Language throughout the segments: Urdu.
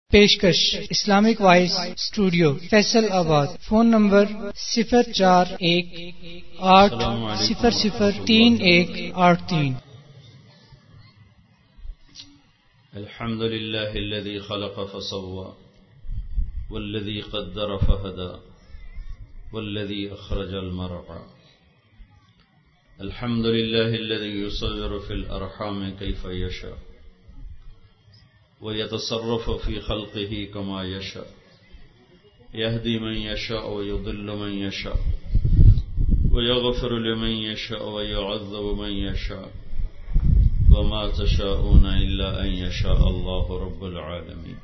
پیشکش اسلامک وائس اسٹوڈیو فیصل آباد فون نمبر 0418003183 الحمد لله الذي خلق فسوى والذي قدر فهدى والذي أخرج المرعى الحمد لله الذي يصور في الأرحام كيف يشاء ويتصرف في خلقه كما يشاء يهدي من يشاء ويضل من يشاء ويغفر لمن يشاء ويعذب من يشاء وما تشاءون إلا أن يشاء الله رب العالمين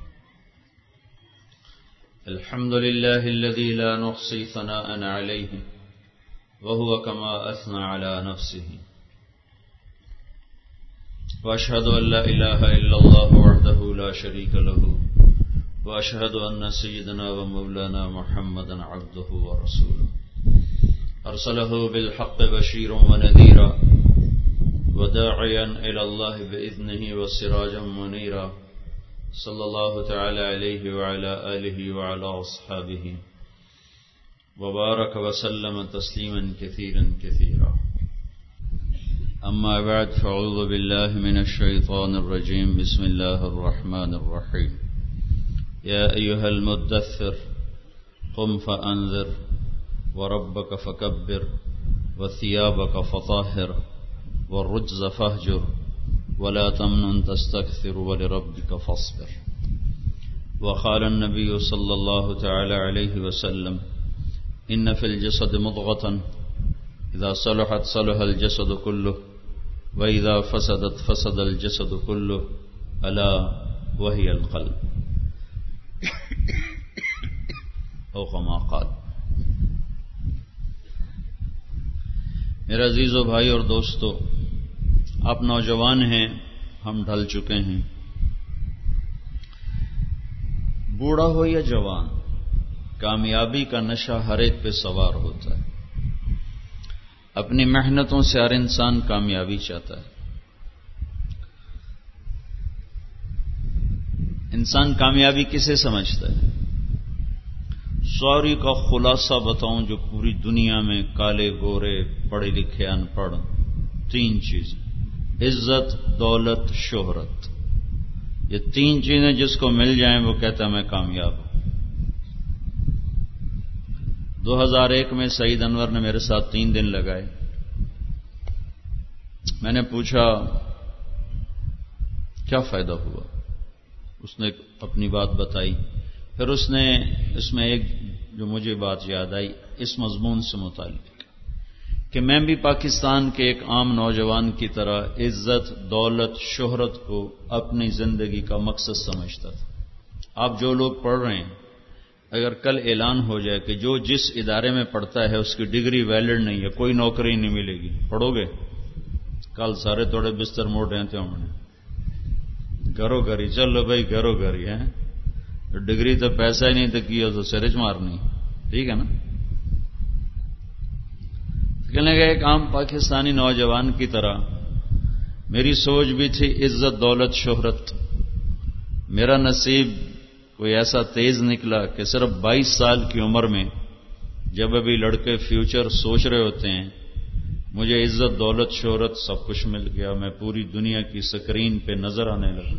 الحمد لله الذي لا نحصي ثناء عليه وهو كما أثنى على نفسه وأشهد أن لا إله إلا الله وحده لا شريك له وأشهد أن سيدنا ومولانا محمدا عبده ورسوله أرسله بالحق بشيرا ونذيرا وداعيا إلى الله بإذنه وسراجا منيرا صلى الله تعالى عليه وعلى آله وعلى أصحابه وبارك وسلم تسليما كثيرا كثيرا أما بعد فأعوذ بالله من الشيطان الرجيم بسم الله الرحمن الرحيم يا أيها المدثر قم فأنذر وربك فكبر وثيابك فطهر والرجز فاهجر ولا تمنن تستكثر ولربك فاصبر وقال النبي صلى الله تعالى عليه وسلم إن في الجسد مضغة إذا صلحت صلح الجسد كله وإذا فسدت فسد الجسد كله ألا وهي القلب أو كما قال. میرے عزیزو بھائی اور دوستو، آپ نوجوان ہیں، ہم ڈھل چکے ہیں. بوڑھا ہو یا جوان، کامیابی کا نشہ ہر ایک پہ سوار ہوتا ہے. اپنی محنتوں سے ہر انسان کامیابی چاہتا ہے. انسان کامیابی کسے سمجھتا ہے؟ سوری کا خلاصہ بتاؤں جو پوری دنیا میں کالے گورے پڑھے لکھے ان پڑھ، تین چیزیں: عزت، دولت، شہرت. یہ تین چیزیں جس کو مل جائیں وہ کہتا ہے میں کامیاب ہوں. 2001 میں سعید انور نے میرے ساتھ 3 دن لگائے. میں نے پوچھا کیا فائدہ ہوا؟ اس نے اپنی بات بتائی. پھر اس نے اس میں ایک جو مجھے بات یاد آئی اس مضمون سے متعلق کہ میں بھی پاکستان کے ایک عام نوجوان کی طرح عزت، دولت، شہرت کو اپنی زندگی کا مقصد سمجھتا تھا. آپ جو لوگ پڑھ رہے ہیں، اگر کل اعلان ہو جائے کہ جو جس ادارے میں پڑھتا ہے اس کی ڈگری ویلڈ نہیں ہے، کوئی نوکری نہیں ملے گی، پڑھو گے؟ کل سارے توڑے بستر موڑ رہے تھے ہم نے گھرو گھری. چلو بھائی گھرو گھری ہے، ڈگری تو پیسہ ہی نہیں تو کیا تو سرج مارنی. ٹھیک ہے نا؟ کہنے گا ایک عام پاکستانی نوجوان کی طرح میری سوچ بھی تھی عزت، دولت، شہرت. میرا نصیب کوئی ایسا تیز نکلا کہ صرف 22 سال کی عمر میں جب ابھی لڑکے فیوچر سوچ رہے ہوتے ہیں، مجھے عزت، دولت، شہرت سب کچھ مل گیا. میں پوری دنیا کی سکرین پہ نظر آنے لگا.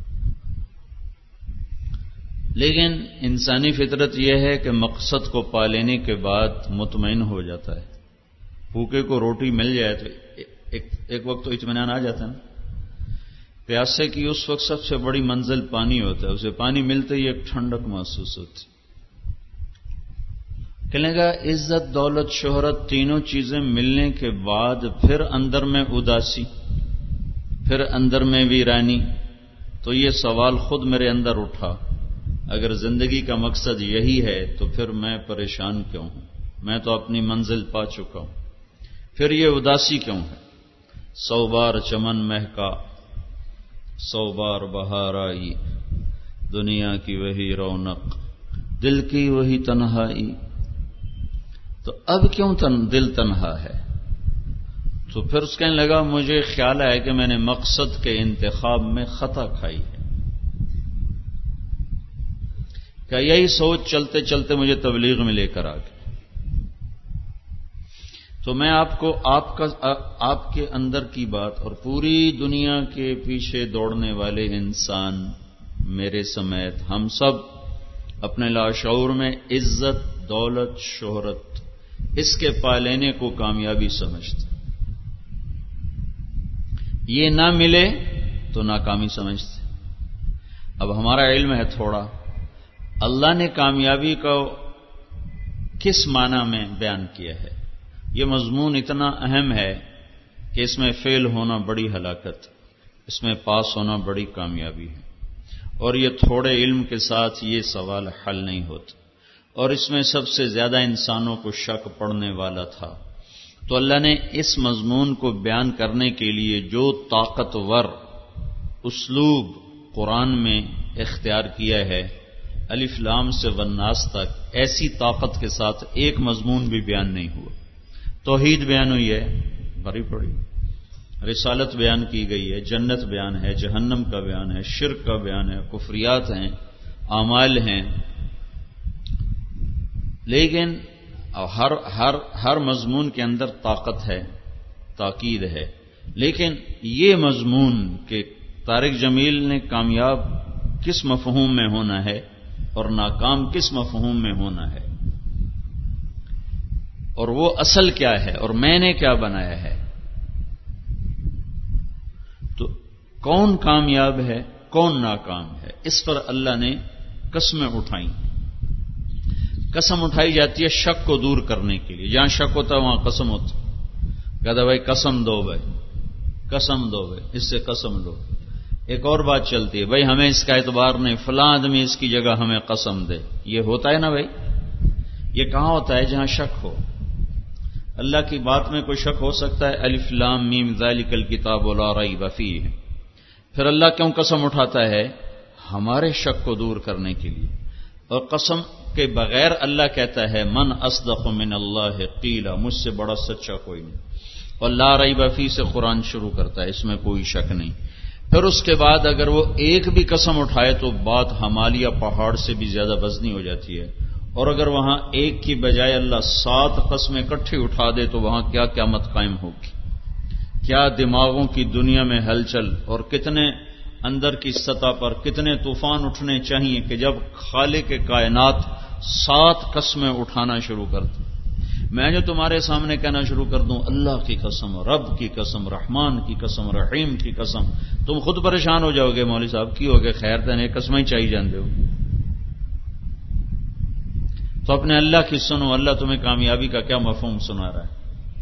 لیکن انسانی فطرت یہ ہے کہ مقصد کو پا لینے کے بعد مطمئن ہو جاتا ہے. بھوکے کو روٹی مل جائے تو ایک وقت تو اطمینان آ جاتا ہے نا. پیاسے کی اس وقت سب سے بڑی منزل پانی ہوتا ہے، اسے پانی ملتے ہی ایک ٹھنڈک محسوس ہوتی. کہنے گا عزت، دولت، شہرت تینوں چیزیں ملنے کے بعد پھر اندر میں اداسی، پھر اندر میں ویرانی. تو یہ سوال خود میرے اندر اٹھا، اگر زندگی کا مقصد یہی ہے تو پھر میں پریشان کیوں ہوں؟ میں تو اپنی منزل پا چکا ہوں، پھر یہ اداسی کیوں ہے؟ 100 بار چمن مہکا، 100 بار بہار آئی، دنیا کی وہی رونق، دل کی وہی تنہائی. تو اب کیوں دل تنہا ہے؟ تو پھر اس کہنے لگا مجھے خیال ہے کہ میں نے مقصد کے انتخاب میں خطا کھائی ہے. کہ یہی سوچ چلتے چلتے مجھے تبلیغ میں لے کر آ گئی. تو میں آپ کے اندر کی بات اور پوری دنیا کے پیچھے دوڑنے والے انسان میرے سمیت ہم سب اپنے لاشعور میں عزت، دولت، شہرت اس کے پا لینے کو کامیابی سمجھتے. یہ نہ ملے تو ناکامی سمجھتے. اب ہمارا علم ہے تھوڑا. اللہ نے کامیابی کو کس معنی میں بیان کیا ہے؟ یہ مضمون اتنا اہم ہے کہ اس میں فیل ہونا بڑی ہلاکت، اس میں پاس ہونا بڑی کامیابی ہے. اور یہ تھوڑے علم کے ساتھ یہ سوال حل نہیں ہوتا. اور اس میں سب سے زیادہ انسانوں کو شک پڑنے والا تھا. تو اللہ نے اس مضمون کو بیان کرنے کے لیے جو طاقتور اسلوب قرآن میں اختیار کیا ہے، الف لام سے والناس تک، ایسی طاقت کے ساتھ ایک مضمون بھی بیان نہیں ہوا. توحید بیان ہوئی ہے بڑی بڑی، رسالت بیان کی گئی ہے، جنت بیان ہے، جہنم کا بیان ہے، شرک کا بیان ہے، کفریات ہیں، اعمال ہیں. لیکن ہر مضمون کے اندر طاقت ہے، تاکید ہے. لیکن یہ مضمون کہ طارق جمیل نے کامیاب کس مفہوم میں ہونا ہے اور ناکام کس مفہوم میں ہونا ہے، اور وہ اصل کیا ہے اور میں نے کیا بنایا ہے، تو کون کامیاب ہے کون ناکام ہے، اس پر اللہ نے قسمیں اٹھائیں. قسم اٹھائی جاتی ہے شک کو دور کرنے کے لیے. جہاں شک ہوتا ہے وہاں قسم ہوتا. کہتا بھائی قسم دو، بھائی قسم دو، بھائی اس سے قسم لو. ایک اور بات چلتی ہے، بھائی ہمیں اس کا اعتبار نہیں، فلاں آدمی اس کی جگہ ہمیں قسم دے. یہ ہوتا ہے نا بھائی. یہ کہاں ہوتا ہے؟ جہاں شک ہو. اللہ کی بات میں کوئی شک ہو سکتا ہے؟ الف لام میم ذالک الکتاب لا ریب فیہ. پھر اللہ کیوں قسم اٹھاتا ہے؟ ہمارے شک کو دور کرنے کے لیے. اور قسم کے بغیر اللہ کہتا ہے من اصدق من اللہ قیلا، مجھ سے بڑا سچا کوئی نہیں. اور لا ریب فیہ سے قرآن شروع کرتا ہے، اس میں کوئی شک نہیں. پھر اس کے بعد اگر وہ ایک بھی قسم اٹھائے تو بات ہمالیہ پہاڑ سے بھی زیادہ وزنی ہو جاتی ہے. اور اگر وہاں ایک کی بجائے اللہ 7 قسمیں اکٹھی اٹھا دے تو وہاں کیا قیامت قائم ہوگی، کیا دماغوں کی دنیا میں ہلچل، اور کتنے اندر کی سطح پر کتنے طوفان اٹھنے چاہیے کہ جب خالق کائنات 7 قسمیں اٹھانا شروع کر دیں. میں جو تمہارے سامنے کہنا شروع کر دوں اللہ کی قسم، رب کی قسم، رحمان کی قسم، رحیم کی قسم، تم خود پریشان ہو جاؤ گے. مولوی صاحب کی ہوگے خیر تنے قسمیں ہی چاہیے جانتے ہو. تو اپنے اللہ کی سنو. اللہ تمہیں کامیابی کا کیا مفہوم سنا رہا ہے؟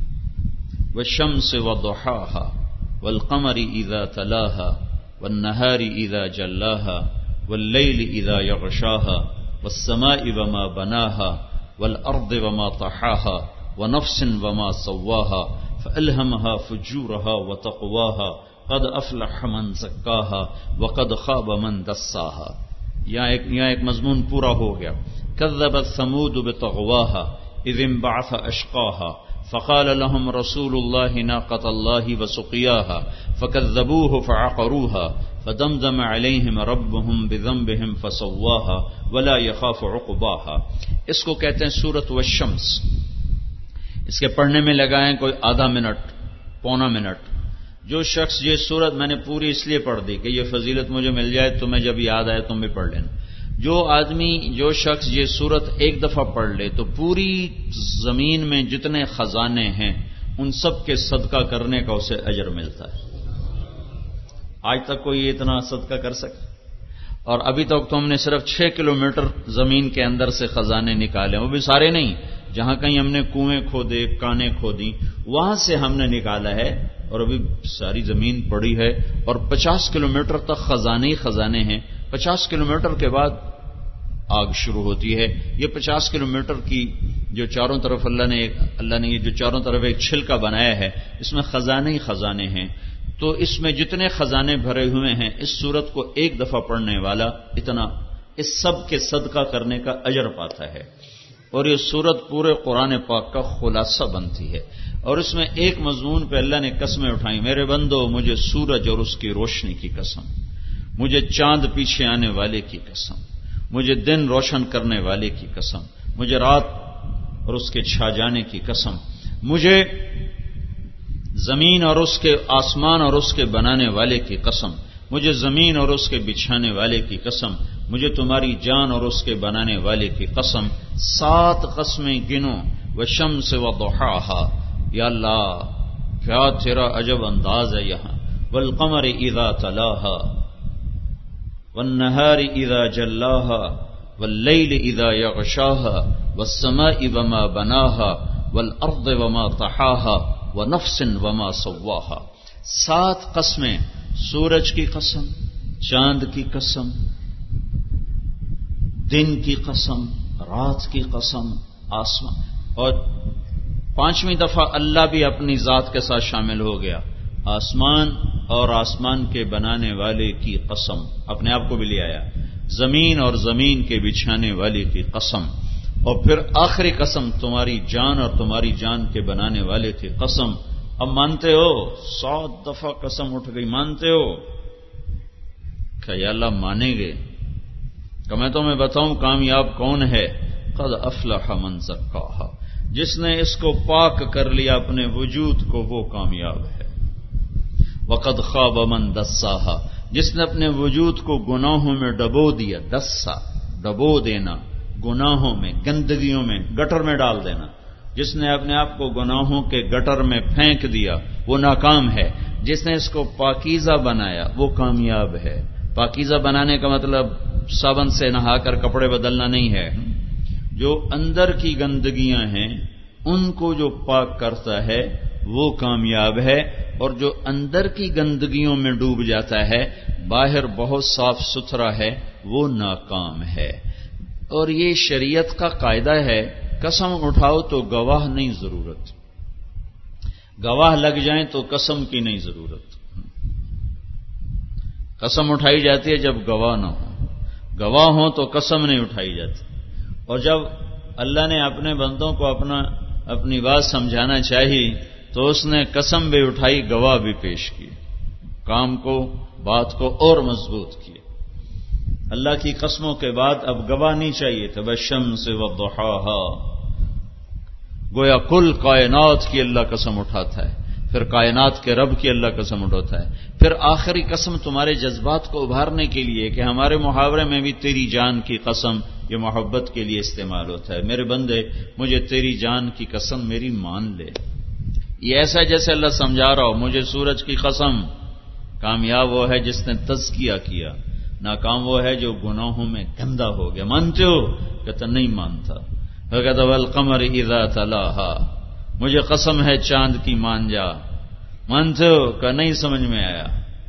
والشمس وضحاها والقمر اذا تلاها والنهار اذا جلاها والليل اذا يغشاها والسماء وما بناها والارض وما طحاها ونفس وما سواها فالهمها فجورها وتقواها قد افلح من زكاها وقد خاب من دساها. یہاں ایک مضمون پورا ہو گیا. كذبت ثمود بطغواها اذ انبعث اشقاها فقال لهم رسول الله ناقة الله وسقياها فكذبوه فعقروها فدمدم عليهم ربهم بذنبهم فسواها ولا يخاف عقباها. اس کو کہتے ہیں سورۃ والشمس. اس کے پڑھنے میں لگائیں کوئی آدھا منٹ پونا منٹ. جو شخص یہ سورت میں نے پوری اس لیے پڑھ دی کہ یہ فضیلت مجھے مل جائے، تمہیں جب یاد آئے تم بھی پڑھ لینا. جو شخص یہ سورت ایک دفعہ پڑھ لے تو پوری زمین میں جتنے خزانے ہیں ان سب کے صدقہ کرنے کا اسے اجر ملتا ہے. آج تک کوئی اتنا صدقہ کر سکے؟ اور ابھی تک تو ہم نے صرف 6 کلومیٹر زمین کے اندر سے خزانے نکالے، وہ بھی سارے نہیں. جہاں کہیں ہم نے کنویں کھودے، کانیں کھودی، وہاں سے ہم نے نکالا ہے. اور ابھی ساری زمین پڑی ہے اور 50 کلومیٹر تک خزانے ہی خزانے ہیں. 50 کلومیٹر کے بعد آگ شروع ہوتی ہے. یہ 50 کلومیٹر کی جو چاروں طرف اللہ نے یہ جو چاروں طرف ایک چھلکا بنایا ہے، اس میں خزانے ہی خزانے ہیں. تو اس میں جتنے خزانے بھرے ہوئے ہیں، اس سورت کو ایک دفعہ پڑھنے والا اتنا اس سب کے صدقہ کرنے کا اجر پاتا ہے. اور یہ سورت پورے قرآن پاک کا خلاصہ بنتی ہے. اور اس میں ایک مضمون پہ اللہ نے قسمیں اٹھائیں. میرے بندو، مجھے سورج اور اس کی روشنی کی قسم، مجھے چاند پیچھے آنے والے کی قسم، مجھے دن روشن کرنے والے کی قسم، مجھے رات اور اس کے چھا جانے کی قسم، مجھے زمین اور اس کے آسمان اور اس کے بنانے والے کی قسم، مجھے زمین اور اس کے بچھانے والے کی قسم، مجھے تمہاری جان اور اس کے بنانے والے کی قسم۔ 7 قسمیں گنو، والشمس وضحاها، یا اللہ کیا تیرا عجب انداز ہے یہاں، والقمر اذا تلاها، والنهار اذا جلاها، واللیل اذا یغشاها، والسماء وما بناها، والارض وما طحاها، ونفس وما سواها۔ 7 قسمیں، سورج کی قسم، چاند کی قسم، دن کی قسم، رات کی قسم، آسمان، اور 5ویں دفعہ اللہ بھی اپنی ذات کے ساتھ شامل ہو گیا، آسمان اور آسمان کے بنانے والے کی قسم، اپنے آپ کو بھی لے آیا، زمین اور زمین کے بچھانے والے کی قسم، اور پھر آخری قسم تمہاری جان اور تمہاری جان کے بنانے والے کی قسم۔ اب مانتے ہو 100 دفعہ قسم اٹھ گئی، مانتے ہو کہ یا اللہ مانیں گے؟ کہ میں تمہیں بتاؤں کامیاب کون ہے؟ قد افلح من زکاہا، جس نے اس کو پاک کر لیا اپنے وجود کو، وہ کامیاب ہے۔ وقد خاب من دساہا، جس نے اپنے وجود کو گناہوں میں ڈبو دیا، دسا ڈبو دینا، گناہوں میں، گندگیوں میں، گٹر میں ڈال دینا، جس نے اپنے آپ کو گناہوں کے گٹر میں پھینک دیا وہ ناکام ہے۔ جس نے اس کو پاکیزہ بنایا وہ کامیاب ہے۔ پاکیزہ بنانے کا مطلب صابن سے نہا کر کپڑے بدلنا نہیں ہے، جو اندر کی گندگیاں ہیں ان کو جو پاک کرتا ہے وہ کامیاب ہے، اور جو اندر کی گندگیوں میں ڈوب جاتا ہے، باہر بہت صاف ستھرا ہے، وہ ناکام ہے۔ اور یہ شریعت کا قاعدہ ہے، قسم اٹھاؤ تو گواہ نہیں ضرورت، گواہ لگ جائیں تو قسم کی نہیں ضرورت۔ قسم اٹھائی جاتی ہے جب گواہ نہ ہو، گواہ ہوں تو قسم نہیں اٹھائی جاتی۔ اور جب اللہ نے اپنے بندوں کو اپنی بات سمجھانا چاہی تو اس نے قسم بھی اٹھائی، گواہ بھی پیش کیے، کام کو، بات کو اور مضبوط کیے۔ اللہ کی قسموں کے بعد اب گواہ نہیں چاہیے، والشمس وضحاها، گویا کل کائنات کی اللہ قسم اٹھاتا ہے، پھر کائنات کے رب کی اللہ قسم اٹھاتا ہے، پھر آخری قسم تمہارے جذبات کو ابھارنے کے لیے کہ ہمارے محاورے میں بھی تیری جان کی قسم یہ محبت کے لیے استعمال ہوتا ہے، میرے بندے مجھے تیری جان کی قسم میری مان لے۔ یہ ایسا جیسے اللہ سمجھا رہا ہو، مجھے سورج کی قسم، کامیاب وہ ہے جس نے تزکیہ کیا، ناکام وہ ہے جو گناہوں میں گندا ہو گیا۔ مانتے ہو؟ کہتا نہیں مانتا۔ وہ کہتا والقمر اذا تلاہا، مجھے قسم ہے چاند کی، مان جا۔ مانتے ہو؟ کہ نہیں سمجھ میں آیا۔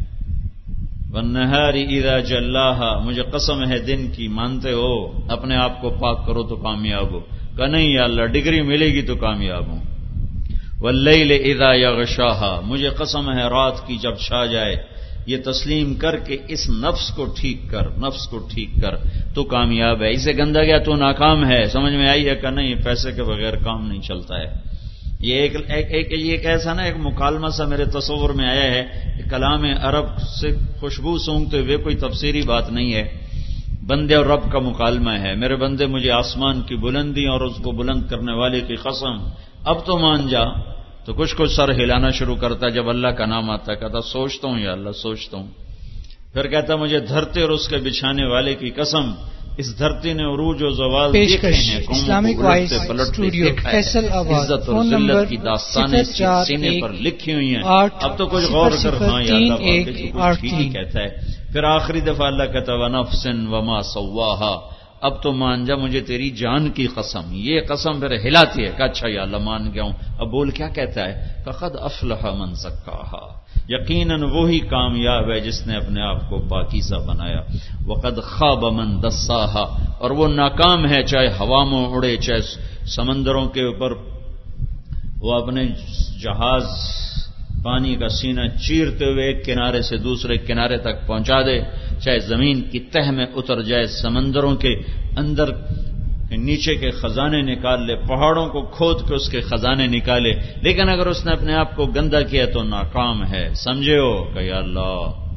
والنہار اذا جلاہا، مجھے قسم ہے دن کی، مانتے ہو؟ اپنے آپ کو پاک کرو تو کامیاب ہو۔ کہ نہیں یا اللہ، ڈگری ملے گی تو کامیاب ہوں۔ واللیل اذا یغشاہا، مجھے قسم ہے رات کی جب چھا جائے، یہ تسلیم کر کے اس نفس کو ٹھیک کر، نفس کو ٹھیک کر تو کامیاب ہے، اسے گندا گیا تو ناکام ہے۔ سمجھ میں آئی ہے کہ نہیں؟ پیسے کے بغیر کام نہیں چلتا ہے۔ یہ ایک ایسا نا، ایک مکالمہ سا میرے تصور میں آیا ہے، کلام عرب سے خوشبو سونگتے ہوئے، کوئی تفسیری بات نہیں ہے، بندے اور رب کا مکالمہ ہے۔ میرے بندے مجھے آسمان کی بلندی اور اس کو بلند کرنے والے کی قسم، اب تو مان جا۔ تو کچھ سر ہلانا شروع کرتا جب اللہ کا نام آتا، کہتا سوچتا ہوں یا اللہ، سوچتا ہوں۔ پھر کہتا مجھے دھرتی اور اس کے بچھانے والے کی قسم، اس دھرتی نے عروج و زوال دیکھے ہیں، اسلامک وائس اسٹوڈیو فیصل آباد، عزت اور ذلت کی داستانیں سینے پر لکھی ہوئی ہیں۔ اب تو کچھ غور کر، ہاں یا اللہ ٹھیک ہی کہتا ہے۔ پھر آخری دفعہ اللہ کہتا ونفس وما سواہا، اب تو مان جا مجھے تیری جان کی قسم۔ یہ قسم پھر ہلاتی ہے کہ اچھا یا اللہ مان گیا ہوں۔ اب بول کیا کہتا ہے؟ فقد افلح من زکاہا، یقیناً وہی کامیاب ہے جس نے اپنے آپ کو پاکیزہ بنایا۔ وقد خاب من دساہا، اور وہ ناکام ہے چاہے ہوا میں اڑے، چاہے سمندروں کے اوپر وہ اپنے جہاز پانی کا سینہ چیرتے ہوئے ایک کنارے سے دوسرے کنارے تک پہنچا دے، چاہے زمین کی تہ میں اتر جائے، سمندروں کے اندر نیچے کے خزانے نکال لے، پہاڑوں کو کھود کے اس کے خزانے نکالے، لیکن اگر اس نے اپنے آپ کو گندا کیا تو ناکام ہے۔ سمجھے ہو کہ یا اللہ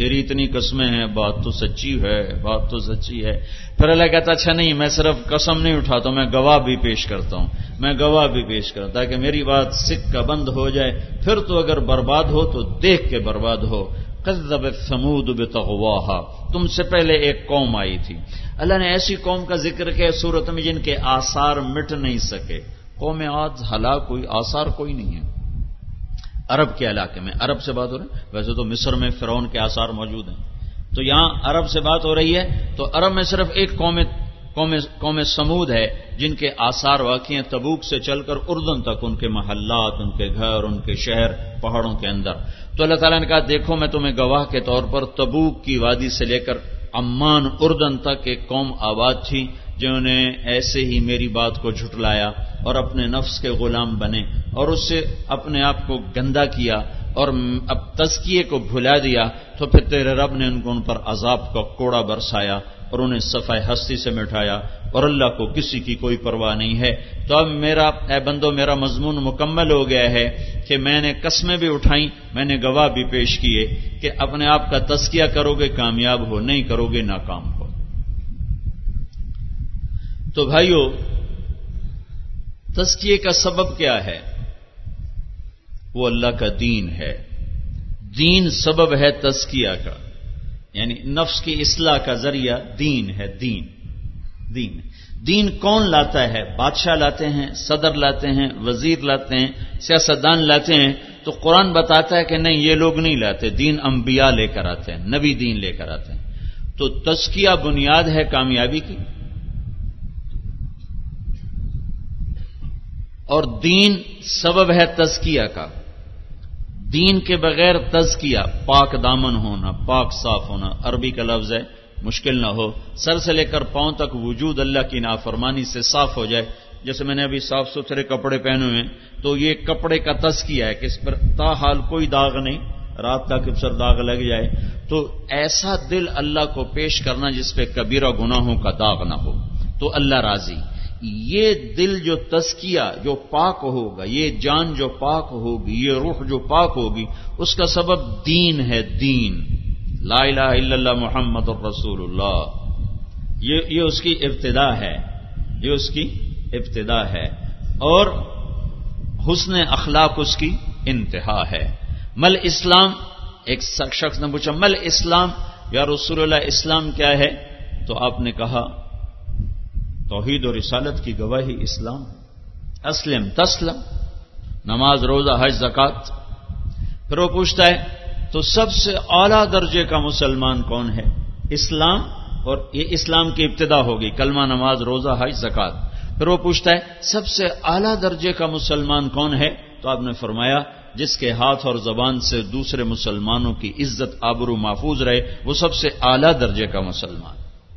تیری اتنی قسمیں ہیں، بات تو سچی ہے، بات تو سچی ہے. پھر اللہ کہتا اچھا نہیں، میں صرف قسم نہیں اٹھاتا ہوں، میں گواہ بھی پیش کرتا ہوں، میں گواہ بھی پیش کرتا تاکہ میری بات سکہ بند ہو جائے. پھر تو اگر برباد ہو تو دیکھ کے برباد ہو. کذبت ثمود بطغواہا، تم سے پہلے ایک قوم آئی تھی. اللہ نے ایسی قوم کا ذکر کیا سورت میں جن کے آثار مٹ نہیں سکے. قوم عاد ہلاک ہوئی، آثار کوئی نہیں ہے. عرب کے علاقے میں، عرب سے بات ہو رہی ہے، ویسے تو مصر میں فرعون کے آثار موجود ہیں، تو یہاں عرب سے بات ہو رہی ہے. تو عرب میں صرف ایک قوم سمود ہے جن کے آثار واقع ہیں تبوک سے چل کر اردن تک، ان کے محلات، ان کے گھر، ان کے شہر پہاڑوں کے اندر. تو اللہ تعالیٰ نے کہا دیکھو میں تمہیں گواہ کے طور پر تبوک کی وادی سے لے کر عمان اردن تک ایک قوم آباد تھی جنہوں نے ایسے ہی میری بات کو جھٹلایا اور اپنے نفس کے غلام بنے اور اس سے اپنے آپ کو گندا کیا اور اب تزکیے کو بھلا دیا. تو پھر تیرے رب نے ان پر عذاب کا کوڑا برسایا اور انہیں صفحہ ہستی سے مٹایا، اور اللہ کو کسی کی کوئی پرواہ نہیں ہے. تو اب میرا اے بندو میرا مضمون مکمل ہو گیا ہے کہ میں نے قسمیں بھی اٹھائیں، میں نے گواہ بھی پیش کیے کہ اپنے آپ کا تزکیہ کرو گے کامیاب ہو، نہیں کرو گے ناکام ہو. تو بھائیو تزکیے کا سبب کیا ہے؟ وہ اللہ کا دین ہے. دین سبب ہے تزکیہ کا، یعنی نفس کی اصلاح کا ذریعہ دین ہے. دین کون لاتا ہے؟ بادشاہ لاتے ہیں، صدر لاتے ہیں، وزیر لاتے ہیں، سیاستدان لاتے ہیں. تو قرآن بتاتا ہے کہ نہیں، یہ لوگ نہیں لاتے، دین انبیاء لے کر آتے ہیں، نبی دین لے کر آتے ہیں. تو تزکیہ بنیاد ہے کامیابی کی، اور دین سبب ہے تزکیہ کا. دین کے بغیر تزکیہ، پاک دامن ہونا، پاک صاف ہونا، عربی کا لفظ ہے، مشکل نہ ہو، سر سے لے کر پاؤں تک وجود اللہ کی نافرمانی سے صاف ہو جائے. جیسے میں نے ابھی صاف ستھرے کپڑے پہنے ہوئے ہیں تو یہ کپڑے کا تزکیہ ہے کہ اس پر تاحال کوئی داغ نہیں، رات کا کبسر داغ لگ جائے. تو ایسا دل اللہ کو پیش کرنا جس پہ کبیرہ گناہوں کا داغ نہ ہو، تو اللہ راضی. یہ دل جو تزکیہ جو پاک ہوگا، یہ جان جو پاک ہوگی، یہ روح جو پاک ہوگی، اس کا سبب دین ہے. دین لا الہ الا اللہ محمد الرسول اللہ، یہ اس کی ابتدا ہے، یہ اس کی ابتدا ہے. اور حسن اخلاق اس کی انتہا ہے. مل اسلام، ایک شخص نے پوچھا مل اسلام یا رسول اللہ، اسلام کیا ہے؟ تو آپ نے کہا توحید اور رسالت کی گواہی اسلام. اسلم تسلم، نماز روزہ حج زکات. پھر وہ پوچھتا ہے تو سب سے اعلیٰ درجے کا مسلمان کون ہے؟ اسلام، اور یہ اسلام کی ابتدا ہوگی، کلمہ نماز روزہ حج زکات. پھر وہ پوچھتا ہے سب سے اعلیٰ درجے کا مسلمان کون ہے؟ تو آپ نے فرمایا جس کے ہاتھ اور زبان سے دوسرے مسلمانوں کی عزت آبرو محفوظ رہے، وہ سب سے اعلیٰ درجے کا مسلمان.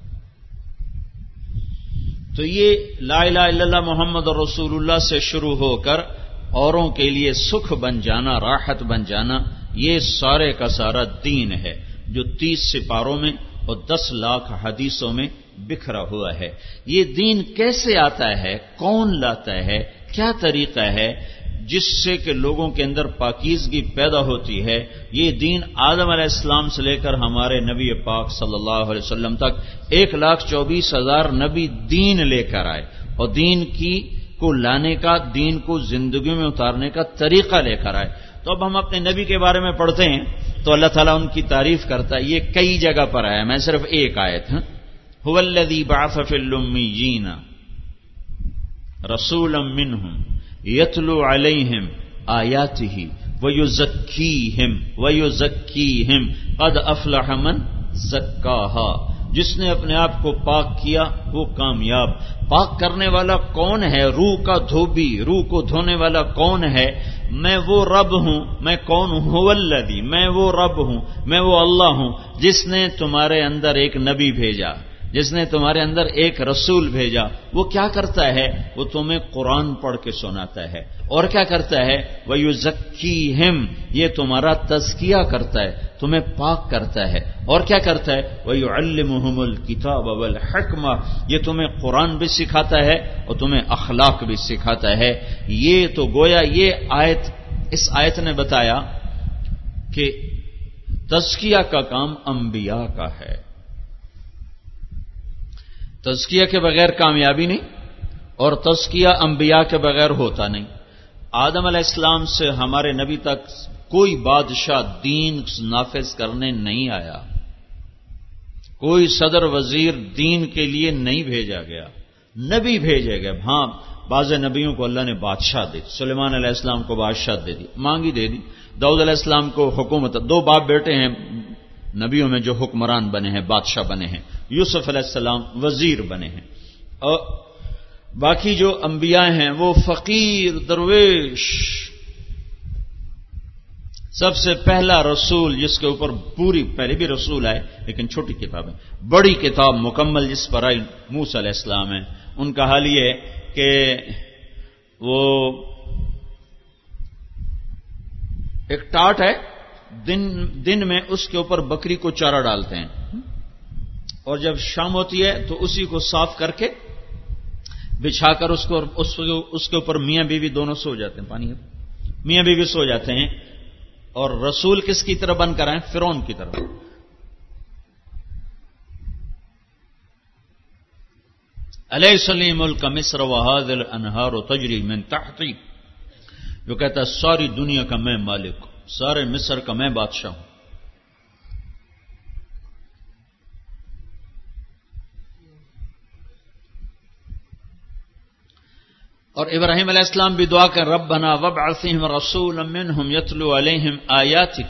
تو یہ لا الہ الا اللہ محمد رسول اللہ سے شروع ہو کر اوروں کے لیے سکھ بن جانا، راحت بن جانا، یہ سارے کا سارا دین ہے جو 30 سپاروں میں اور 10 لاکھ حدیثوں میں بکھرا ہوا ہے. یہ دین کیسے آتا ہے؟ کون لاتا ہے؟ کیا طریقہ ہے جس سے کہ لوگوں کے اندر پاکیزگی پیدا ہوتی ہے؟ یہ دین آدم علیہ السلام سے لے کر ہمارے نبی پاک صلی اللہ علیہ وسلم تک 1,24,000 نبی دین لے کر آئے، اور دین کو لانے کا، دین کو زندگی میں اتارنے کا طریقہ لے کر آئے. تو اب ہم اپنے نبی کے بارے میں پڑھتے ہیں تو اللہ تعالیٰ ان کی تعریف کرتا ہے. یہ کئی جگہ پر آیا، میں صرف ایک آیت ہوں. هو الذی بعث فی الامیین رسولا منہم یتلو علیہم آیاتہ ویزکیہم قد افلح من زکاہا. جس نے اپنے آپ کو پاک کیا وہ کامیاب. پاک کرنے والا کون ہے؟ روح کا دھوبی، روح کو دھونے والا کون ہے؟ میں وہ رب ہوں. میں کون ہوں؟ هو الذی، میں وہ رب ہوں، میں وہ اللہ ہوں جس نے تمہارے اندر ایک نبی بھیجا، جس نے تمہارے اندر ایک رسول بھیجا. وہ کیا کرتا ہے؟ وہ تمہیں قرآن پڑھ کے سناتا ہے. اور کیا کرتا ہے؟ وَيُزَكِّيهِمْ، یہ تمہارا تزکیہ کرتا ہے، تمہیں پاک کرتا ہے. اور کیا کرتا ہے؟ وَيُعَلِّمُهُمُ الْكِتَابَ وَالْحِكْمَةَ، یہ تمہیں قرآن بھی سکھاتا ہے اور تمہیں اخلاق بھی سکھاتا ہے. یہ تو گویا یہ آیت، اس آیت نے بتایا کہ تزکیہ کا کام انبیاء کا ہے. تزکیہ کے بغیر کامیابی نہیں اور تزکیہ انبیاء کے بغیر ہوتا نہیں. آدم علیہ السلام سے ہمارے نبی تک کوئی بادشاہ دین نافذ کرنے نہیں آیا، کوئی صدر وزیر دین کے لیے نہیں بھیجا گیا، نبی بھیجے گئے. ہاں بعض نبیوں کو اللہ نے بادشاہ دے دی. سلیمان علیہ السلام کو بادشاہ دے دی، مانگی دے دی. داؤد علیہ السلام کو حکومت، 2 باپ بیٹے ہیں نبیوں میں جو حکمران بنے ہیں، بادشاہ بنے ہیں. یوسف علیہ السلام وزیر بنے ہیں. اور باقی جو انبیاء ہیں وہ فقیر درویش. سب سے پہلا رسول جس کے اوپر پوری، پہلے بھی رسول آئے لیکن چھوٹی کتاب ہے، بڑی کتاب مکمل جس پر آئی موسیٰ علیہ السلام ہے. ان کا حال یہ ہے کہ وہ ایک ٹاٹ ہے، دن میں اس کے اوپر بکری کو چارہ ڈالتے ہیں اور جب شام ہوتی ہے تو اسی کو صاف کر کے بچھا کر اس کے اوپر میاں بیوی دونوں سو جاتے ہیں. پانی میاں بیوی سو جاتے ہیں. اور رسول کس کی طرح بن کر آئے؟ فرعون کی طرح. الیس لی ملک مصر وہذہ الانہار تجری من تحتی، جو کہتا ہے ساری دنیا کا میں مالک ہوں، سارے مصر کا میں بادشاہ ہوں. اور ابراہیم علیہ السلام بھی دعا کر ربنا وابعث فیہم رسولا منہم یتلو علیہم آیاتک